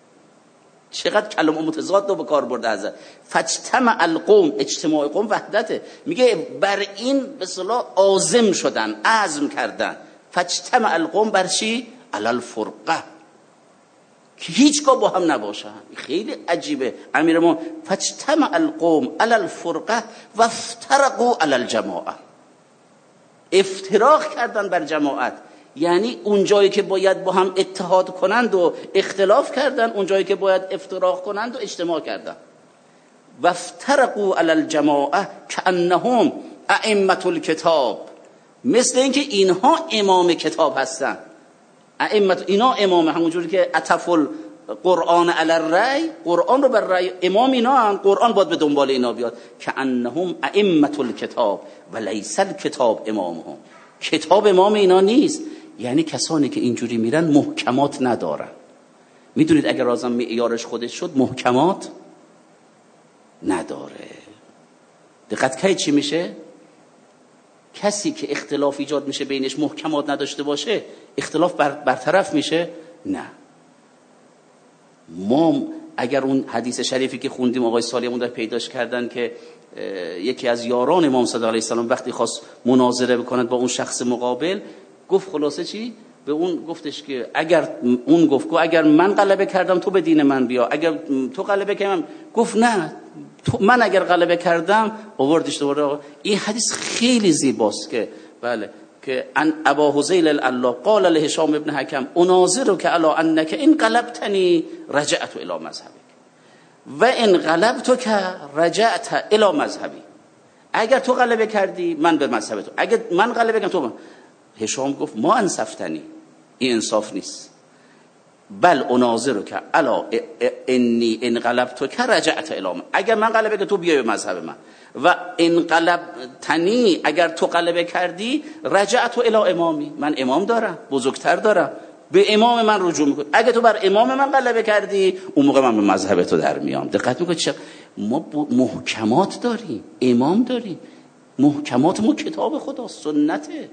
چقدر کلمه متضاد رو به کار برده حضرت. فاجتمع القوم، اجتماع قوم وحدته، میگه بر این به اصطلاح عازم شدن، عزم کردن. فاجتمع القوم بر چی؟ علی الفرقه، که هیچگاه با هم نباشن. خیلی عجیبه. امیرمون فاجتمع القوم علی الفرقه و افترقوا علی الجماعه، افتراق کردن بر جماعت، یعنی اون جایی که باید با هم اتحاد کنند و اختلاف کردن، اون جایی که باید افتراق کنند و اجتماع کردن. و افترقوا علی الجماعه کانهم ائمه الکتاب، مثل اینکه اینها امام کتاب هستن. ائمه اینا امام، همونجوری که عطف القرآن علی الرأی، قرآن رو بر رأی امام اینا هم، قرآن باید به دنبال اینا بیاد. کانهم ائمه الکتاب و لیس الکتاب امامهم، کتاب امام اینا نیست. یعنی کسانی که اینجوری میرن محکمات ندارن. میدونید اگر آزم معیارش خودش شد محکمات نداره. دقت کنید چی میشه؟ کسی که اختلاف ایجاد میشه بینش محکمات نداشته باشه اختلاف برطرف میشه؟ نه. ما اگر اون حدیث شریفی که خوندیم آقای صالحمون پیداش کردن که یکی از یاران امام صادق علیه السلام وقتی خواست مناظره بکند با اون شخص مقابل، گفت خلاصه چی؟ به اون گفتش که اگر من غلبه کردم تو به دین من بیا، اگر تو غلبه کردم. گفت نه، من اگر غلبه کردم آوردش دوباره. این حدیث خیلی زیباست که بله که ان ابا حذیل الله قال لهشام ابن حکم اناظرک علی انک ان غلبتنی رجعت الی مذهبک و ان غلبتک رجعت الی مذهبی. اگر تو غلبه کردی من به مذهب تو، اگر من غلبه کردم تو. هشام گفت ما انصفتنی، این انصاف نیست. بل اناظرک علی انی ان غلبتک رجعت الی، اگر من غلبه کردم تو بیا به مذهب من، و ان غلبتنی اگر تو غلبه کردی رجعت الی امامی، من امام دارم بزرگتر دارم، به امام من رجوع میکنی. اگه تو بر امام من غلبه کردی اون موقع من به مذهب تو در میام. دقت میکنید چه ما محکمات داریم، امام داریم، محکمات ما کتاب خداست، سنته.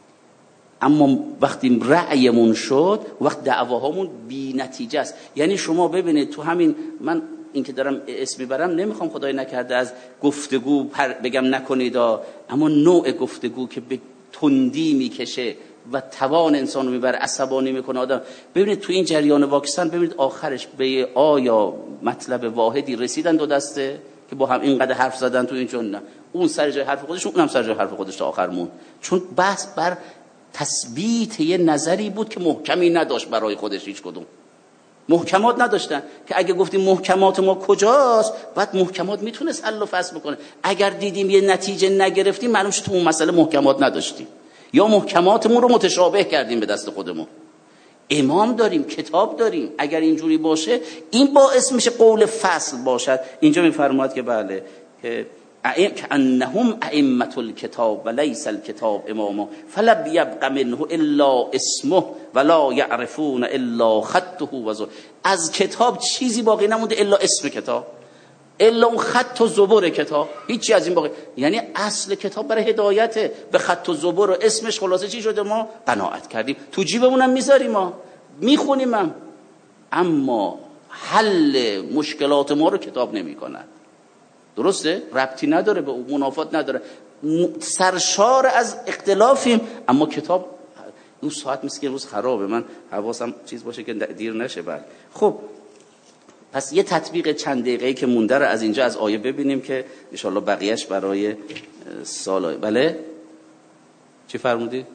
اما وقتی رأیمون شد، وقت دعواهامون بی نتیجه است. یعنی شما ببینید تو همین، من این که دارم اسم میبرم نمیخوام خدای نکرده از گفتگو بگم نکنید، اما نوع گفتگو که به تندی میکشه و توان انسان رو میبره، عصبانی میکنه آدم. ببینید تو این جریان واکسن ببینید آخرش به آیا مطلب واحدی رسیدن دو دسته که با هم اینقدر حرف زدن تو این جنه، اون سر جای حرف خودش، اونم سر جای حرف خودش تا آخر مون. چون بحث بر تثبیت یه نظری بود که محکمی نداشت برای خودش، هیچ کدوم محکمات نداشتن که اگه گفتیم محکمات ما کجاست، بعد محکمات میتونست حل و فصل بکنه. اگر دیدیم یه نتیجه نگرفتیم معلوم شد تو اون مسئله محکمات نداشتیم یا محکماتمون رو متشابه کردیم به دست خودمون. امام داریم، کتاب داریم. اگر اینجوری باشه این باعث میشه قول فصل باشد. اینجا میفرماید که بله که انهم ائمه الکتاب و لیس الکتاب اماما فلم یبق منه الا اسمه ولا یعرفون الا خطه و زبر. از کتاب چیزی باقی نمونده الا اسم کتاب، الا اون خط و زبر کتاب، هیچی از این باقی. یعنی اصل کتاب برای هدایته، به خط و زبر و اسمش خلاصه چی شده؟ ما قناعت کردیم، تو جیبمونم میذاریم، ما میخونیم، اما حل مشکلات ما رو کتاب نمیکنه. درسته؟ ربطی نداره به منافات نداره، سرشار از اختلافیم، اما کتاب اون ساعت مثل که روز خرابه، من حواسم چیز باشه که دیر نشه. بله خب پس یه تطبیق چند دقیقه‌ای که مونده رو از اینجا از آیه ببینیم که ان شاءالله بقیه‌اش برای سال. بله چی فرمودی؟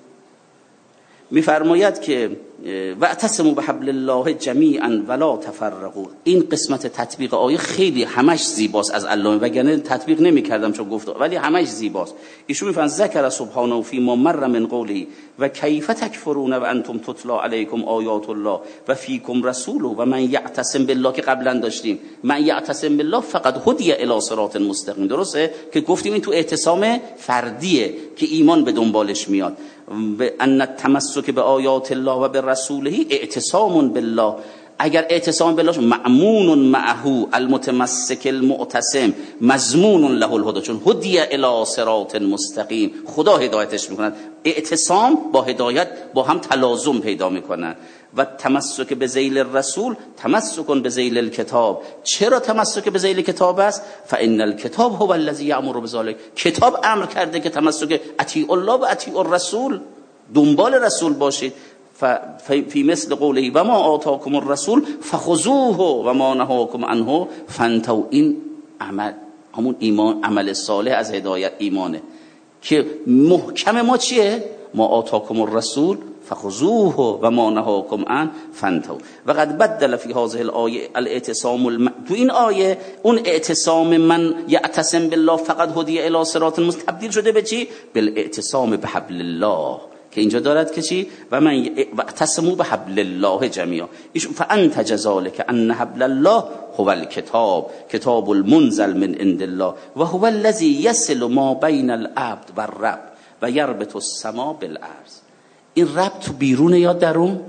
میفرماید که واعتصموا بحبل الله جمیعا ولا تفرقوا. این قسمت تطبیق آیه خیلی همش زیباست از علامه، وگرنه تطبیق نمی‌کردم چون گفت، ولی همش زیباست. ایشون میفرماید ذکر سبحانه فی ما مر من قوله و کیف تکفرون و انتم تتلا علیکم آیات الله و فیکم رسوله و من یعتصم بالله که قبلا داشتیم، من یعتصم بالله فقد هدی الی صراط مستقیم. درسته که گفتیم این تو اعتصام فردیه که ایمان به دنبالش میاد. به ان التمسک به آیات الله و به رسوله اعتصام بالله. اگر اعتصام بالله مأمون معه المتمسک المعتصم مضمون له الهدى، چون هدی الی صراط مستقیم، خدا هدایتش میکنه. اعتصام با هدایت با هم تلازم پیدا میکنن. و تمسک به ذیل الرسول تمسک به ذیل الکتاب. چرا تمسک به ذیل کتاب است؟ فان الکتاب هو الذی یأمر بذلک. کتاب امر کرده که تمسک اطیع الله و اطیع الرسول، دنبال رسول باشید. فی مثل قوله و ما آتاکم الرسول فخذوه و ما نهاکم عنه فانتهوا. این عمل همون ایمان، عمل صالح از هدایت ایمانه که محکم ما چیه؟ ما آتاکم الرسول فخذوه و ما نهاکم عنه فانتهوا. و قد بدل فی هذه الآیه الاعتصام تو این آیه اون اعتصام من یعتصم بالله فقد هدی الی صراط مستقیم تبدیل شده به چی؟ بالاعتصام بحبل الله، که اینجا دارد که چی؟ و من اعتصموا بحبل الله جمیعا. فانتج ذلک ان حبل الله هو الکتاب کتاب المنزل من عند الله و هو الذی یصل ما بین العبد و الرب و یربط السما بالارض. این ربط تو بیرونه یا درون؟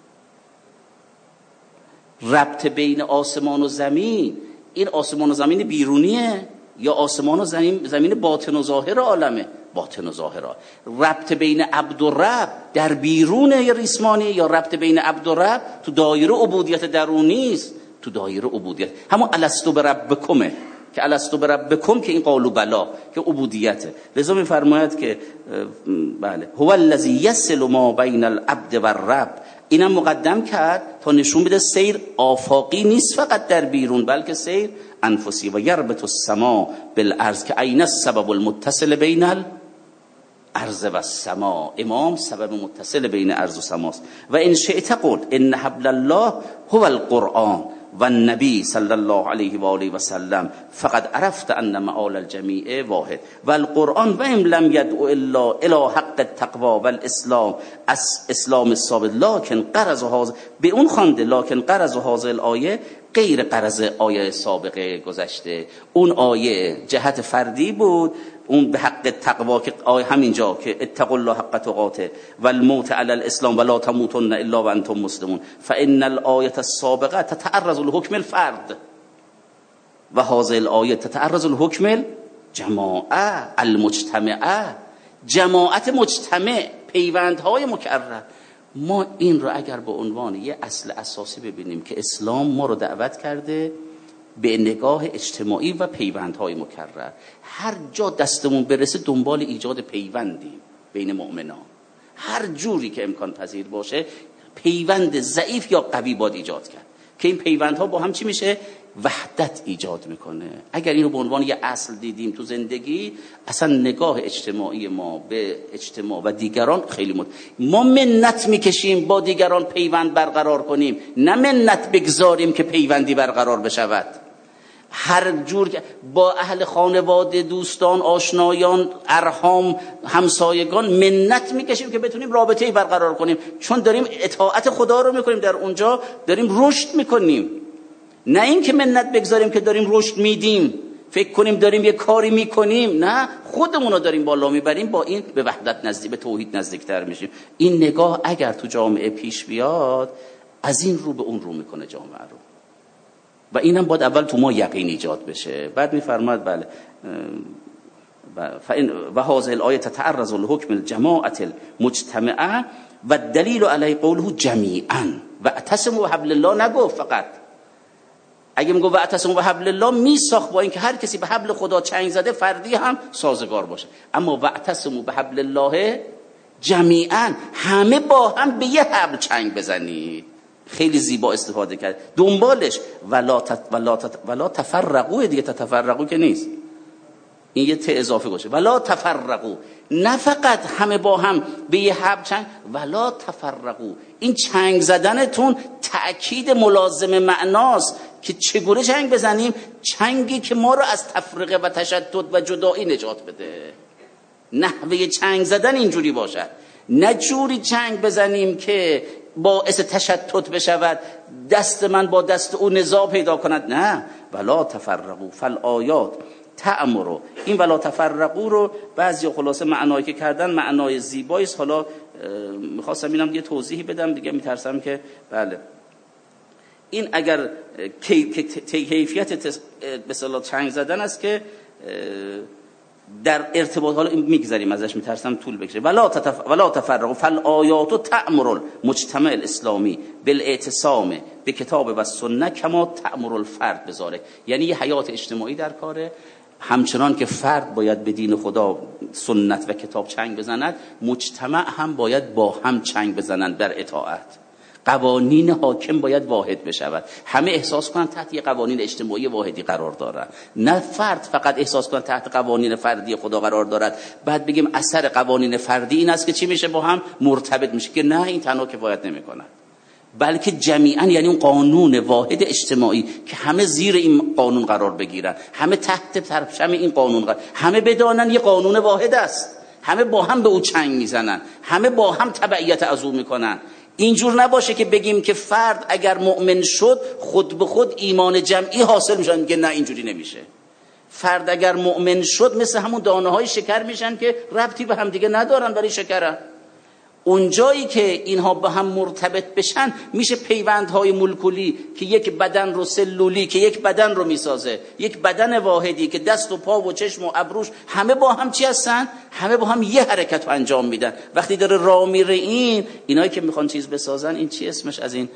ربط بین آسمان و زمین، این آسمان و زمین بیرونیه یا آسمان و زمین باطن و ظاهر عالمه؟ باطن و ظاهرا. ربط بین عبد و رب در بیرون ریسمانی یا ربط بین عبد و رب تو دایره عبودیت درونی است، تو دایره عبودیت همون الستو بربکمه که الستو بربکم که این قالوا بلا که عبودیته. لذا میفرماید که بله هو الذی یصل ما بین العبد و الرب، اینم مقدم کرد تا نشون بده سیر آفاقی نیست فقط در بیرون، بلکه سیر انفسی. و یربط السما بالارض که عین السبب المتصل بین الارض و السما، امام سبب متصل بین ارض و سماست. و ان شئت قل ان حبل الله هو القرآن و النبی صلی الله علیه و آله و سلم فقد عرفت ان مآل الجمیع واحد و القرآن و ام لم يدعو الا الى حق التقوى و الاسلام اسلام الثابت لكن قرض هذا به اون خوانده لكن قرض هذه الآیه غیر قرض آیه سابقه گذشته. اون آیه جهت فردی بود، اون به حق تقوا که آیه همینجا که اتقوا الله حق تقاته و الموت علی الاسلام ولا تموتن الا وانتم مسلمون فان الآیه السابقه تتعرض لحکم الفرد و هذه الآیه تتعرض لحکم الجماعه المجتمعه، جماعت مجتمع، پیوندهای مکرر. ما این رو اگر به عنوان یه اصل اساسی ببینیم که اسلام ما رو دعوت کرده به نگاه اجتماعی و پیوندهای مکرر، هر جا دستمون برسه دنبال ایجاد پیوندی بین مؤمنان، هر جوری که امکان پذیر باشه پیوند ضعیف یا قوی باید ایجاد کرد که این پیوندها با هم چی میشه؟ وحدت ایجاد میکنه. اگر اینو به عنوان یه اصل دیدیم تو زندگی، اصلا نگاه اجتماعی ما به اجتماع و دیگران خیلی ما منت میکشیم با دیگران پیوند برقرار کنیم، نه منت بگذاریم که پیوندی برقرار بشود. هر جور با اهل خانواده، دوستان، آشنایان، ارحام، همسایگان منت میکشیم که بتونیم رابطه‌ای برقرار کنیم، چون داریم اطاعت خدا رو میکنیم، در اونجا داریم رشد میکنیم. نه این که منت بگذاریم که داریم رشد میدیم، فکر کنیم داریم یه کاری میکنیم، نه خودمون رو داریم بالا میبریم، با این به وحدت نزدیک، به توحید نزدیکتر میشیم. این نگاه اگر تو جامعه پیش بیاد، از این رو به اون رو میکنه جامعه رو. و اینم باید اول تو ما یقین ایجاد بشه. بعد میفرماد بله و هذه الآیه تتعرض لحکم الجماعة المجتمعه و الدلیل علی قوله جمیعا و اعتصموا بحبل الله. نگفت فقط، اگه میگه و اعتصموا بحبل الله میساخت با اینکه هر کسی به حبل خدا چنگ زده فردی هم سازگار باشه، اما و اعتصموا بحبل الله جمیعا، همه با هم به یه حبل چنگ بزنید. خیلی زیبا استفاده کرد. دنبالش ولا تفرقوا، دیگه تفرقوا که نیست، این یه ت اضافه باشه. ولا تفرقوا، نه فقط همه با هم به یه حبل چنگ، ولا تفرقوا، این چنگ زدنتون تأکید ملازم معناست که چگونه چنگ بزنیم؟ چنگی که ما رو از تفرقه و تشتت و جدایی نجات بده. نحوه چنگ زدن اینجوری باشد، نه جوری چنگ بزنیم که باعث تشتت بشود، دست من با دست او نزاع پیدا کند. نه، ولا تفرقوا فالآیات تأمر. این ولا تفرقوا رو بعضی خلاصه معنایی که کردن معنای زیبایی است. حالا میخواستم اینم یه توضیحی بدم دیگه، میترسم که بله این اگر کیفیت به اصطلاح چنگ زدن است که در ارتباط، حالا میگذریم ازش، میترسم طول بکشه. ولا تفرقوا فالآیات تأمر المجتمع الاسلامی بالاعتصام به کتاب و سنت کما تأمر الفرد بذاره. یعنی یه حیات اجتماعی در کاره، همچنان که فرد باید به دین خدا، سنت و کتاب چنگ بزند، مجتمع هم باید با هم چنگ بزنند در اطاعت. قوانین حاکم باید واحد بشود، همه احساس کنن تحت یه قوانین اجتماعی واحدی قرار دارن، نه فرد فقط احساس کنن تحت قوانین فردی خدا قرار دارد. بعد بگیم اثر قوانین فردی این است که چی میشه؟ با هم مرتبط میشه، که نه، این تنها کفایت نمیکنه، بلکه جمیعا، یعنی اون قانون واحد اجتماعی که همه زیر این قانون قرار بگیرن، همه تحت پرچم این قانون قرار، همه بدانن یه قانون واحد است، همه با هم به او چنگ میزنن، همه با هم تبعیت از او میکنن. اینجور نباشه که بگیم که فرد اگر مؤمن شد خود به خود ایمان جمعی حاصل میشه. میگه نه، اینجوری نمیشه. فرد اگر مؤمن شد مثل همون دانه های شکر میشن که ربطی به هم دیگه ندارن، برای شکرن. اونجایی که اینها با هم مرتبط بشن میشه پیوندهای مولکولی که یک بدن رو، سلولی که یک بدن رو میسازه، یک بدن واحدی که دست و پا و چشم و ابروش همه با هم چی هستن؟ همه با هم یه حرکت رو انجام میدن. وقتی داره راه میره اینایی که میخوان چیز بسازن، این چی اسمش، از این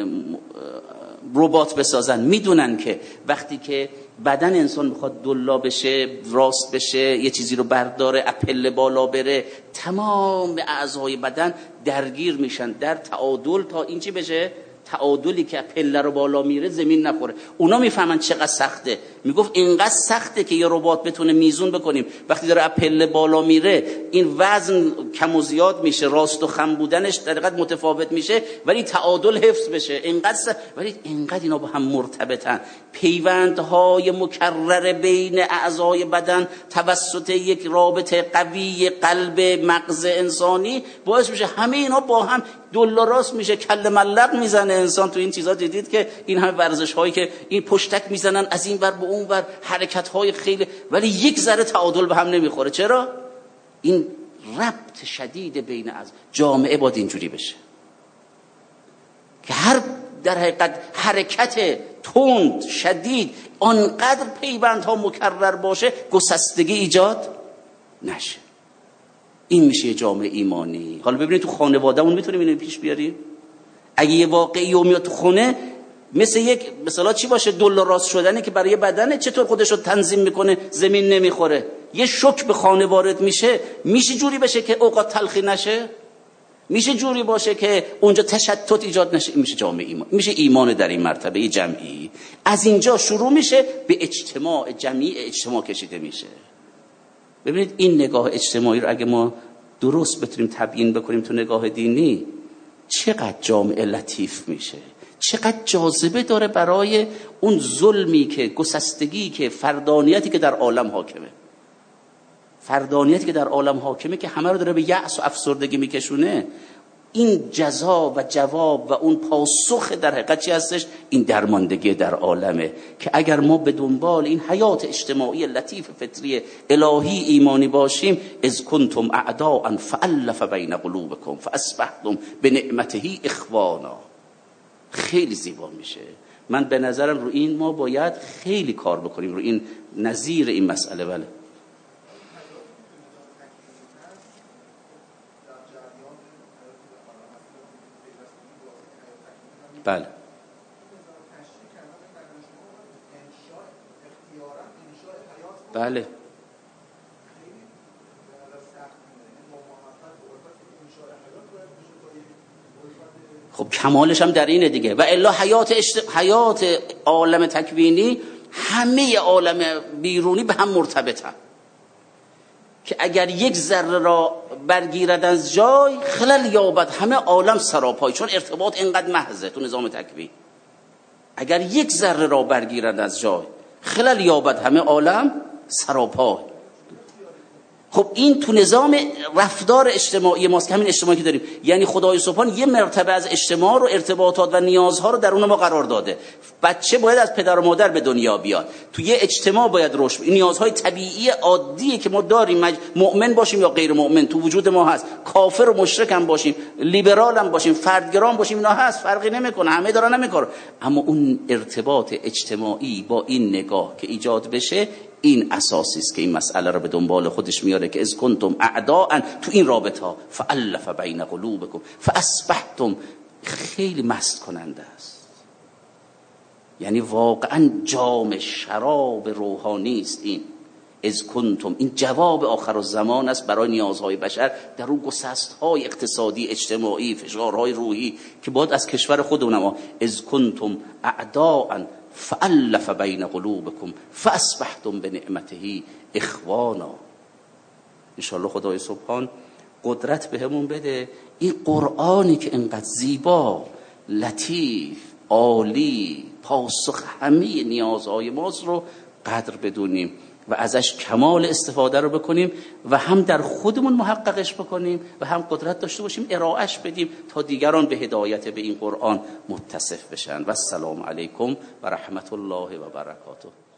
ربات بسازن، میدونن که وقتی که بدن انسان میخواد دلا بشه، راست بشه، یه چیزی رو برداره، اپله بالا بره، تمام اعضای بدن درگیر میشن در تعادل تا این چی بشه؟ تعادلی که پله رو بالا میره زمین نخوره. اونا میفهمن چقدر سخته. میگفت اینقدر سخته که یه ربات بتونه میزون بکنیم وقتی داره پله بالا میره این وزن کم و زیاد میشه، راست و خم بودنش در حقیقت متفاوت میشه ولی تعادل حفظ بشه. ولی اینقدر اینا با هم مرتبطن. پیوندهای مکرر بین اعضای بدن توسط یک رابطه قوی قلب مغز انسانی باعث میشه همه اینا با هم دل راست میشه. کله ملق میزنه انسان. تو این چیزا دیدید که این همه ورزش هایی که این پشتک میزنن از این ور به اون ور، حرکت های خیلی، ولی یک ذره تعادل به هم نمیخوره. چرا؟ این ربط شدید بین از جامعه باید اینجوری بشه که هر در حقیقت حرکت تند شدید آنقدر پیوندها مکرر باشه گسستگی ایجاد نشه. این میشه جامعه ایمانی. حالا ببینید تو خانوادهمون میتونیم اینو پیش بیاریم. اگه یه واقعی میاد تو خونه مثل یک مثلا چی باشه، دل راست شدنه که برای بدنه چطور خودش رو تنظیم میکنه زمین نمیخوره. یه شوک به خانه وارد میشه جوری بشه که اوقات تلخی نشه، میشه جوری باشه که اونجا تشتت ایجاد نشه. این میشه جامعه ایمان، میشه ایمان در این مرتبه جمعی. از اینجا شروع میشه به اجتماع جمعی، اجتماع کشیده میشه. ببینید این نگاه اجتماعی رو اگه ما درست بتونیم تبیین بکنیم تو نگاه دینی، چقدر جامعه لطیف میشه، چقدر جاذبه داره برای اون ظلمی که، گسستگی که، فردانیتی که در عالم حاکمه. فردانیتی که در عالم حاکمه که همه رو داره به یأس و افسردگی میکشونه. این جزا و جواب و اون پاسخ در حقیقت چی هستش؟ این درماندگی در عالمه که اگر ما به دنبال این حیات اجتماعی لطیف فطری الهی ایمانی باشیم، اذ کنتم اعداء فالف بین قلوبکم فاصبحتم بنعمته اخوانا. خیلی زیبا میشه. من به نظرم رو این ما باید خیلی کار بکنیم، رو این نظیر این مسئله. بله بله بله خب کمالش هم در اینه دیگه. و الا حیات عالم تکوینی، همه عالم بیرونی به هم مرتبطن که اگر یک ذره را برگیرد از جای خلل یابد همه عالم سراپای. چون ارتباط اینقدر محضه تو نظام تکوین. اگر یک ذره را برگیرد از جای خلل یابد همه عالم سراپای. خب این تو نظام رفتار اجتماعی ماست که همین اجتماعی که داریم. یعنی خدای سبحان یه مرتبه از اجتماع رو، ارتباطات و نیازها رو در اون ما قرار داده. بچه باید از پدر و مادر به دنیا بیاد، تو یه اجتماع باید رشد. این نیازهای طبیعی عادیه که ما داریم، مؤمن باشیم یا غیر مؤمن تو وجود ما هست، کافر و مشرک هم باشیم، لیبرال هم باشیم، فردگرام باشیم، اینا هست، فرقی نمیکنه، همه دارن نمیکنه. اما اون ارتباط اجتماعی با این نگاه که ایجاد بشه، این اساسی است که این مسئله رو به دنبال خودش میاره که اذ کنتم اعداء، تو این رابطه فالف بین قلوبکم فاصبحتم. خیلی مست کننده است. یعنی واقعا جام شراب روحانی است این اذ کنتم. این جواب آخر الزمان است برای نیازهای بشر در اون گسست‌های اقتصادی، اجتماعی، فشارهای روحی که باید از کشور خودمون. اذ کنتم اعداء فالف بین قلوبکم فاصبحتم بنعمته اخوانا. انشاءالله خدای سبحان قدرت بهمون بده این قرآنی که انقدر زیبا، لطیف، عالی، پاسخ همه نیازهای ماست رو قدر بدونیم و ازش کمال استفاده رو بکنیم و هم در خودمون محققش بکنیم و هم قدرت داشته باشیم ارائهش بدیم تا دیگران به هدایت به این قرآن متصف بشن. و السلام علیکم و رحمت الله و برکاته.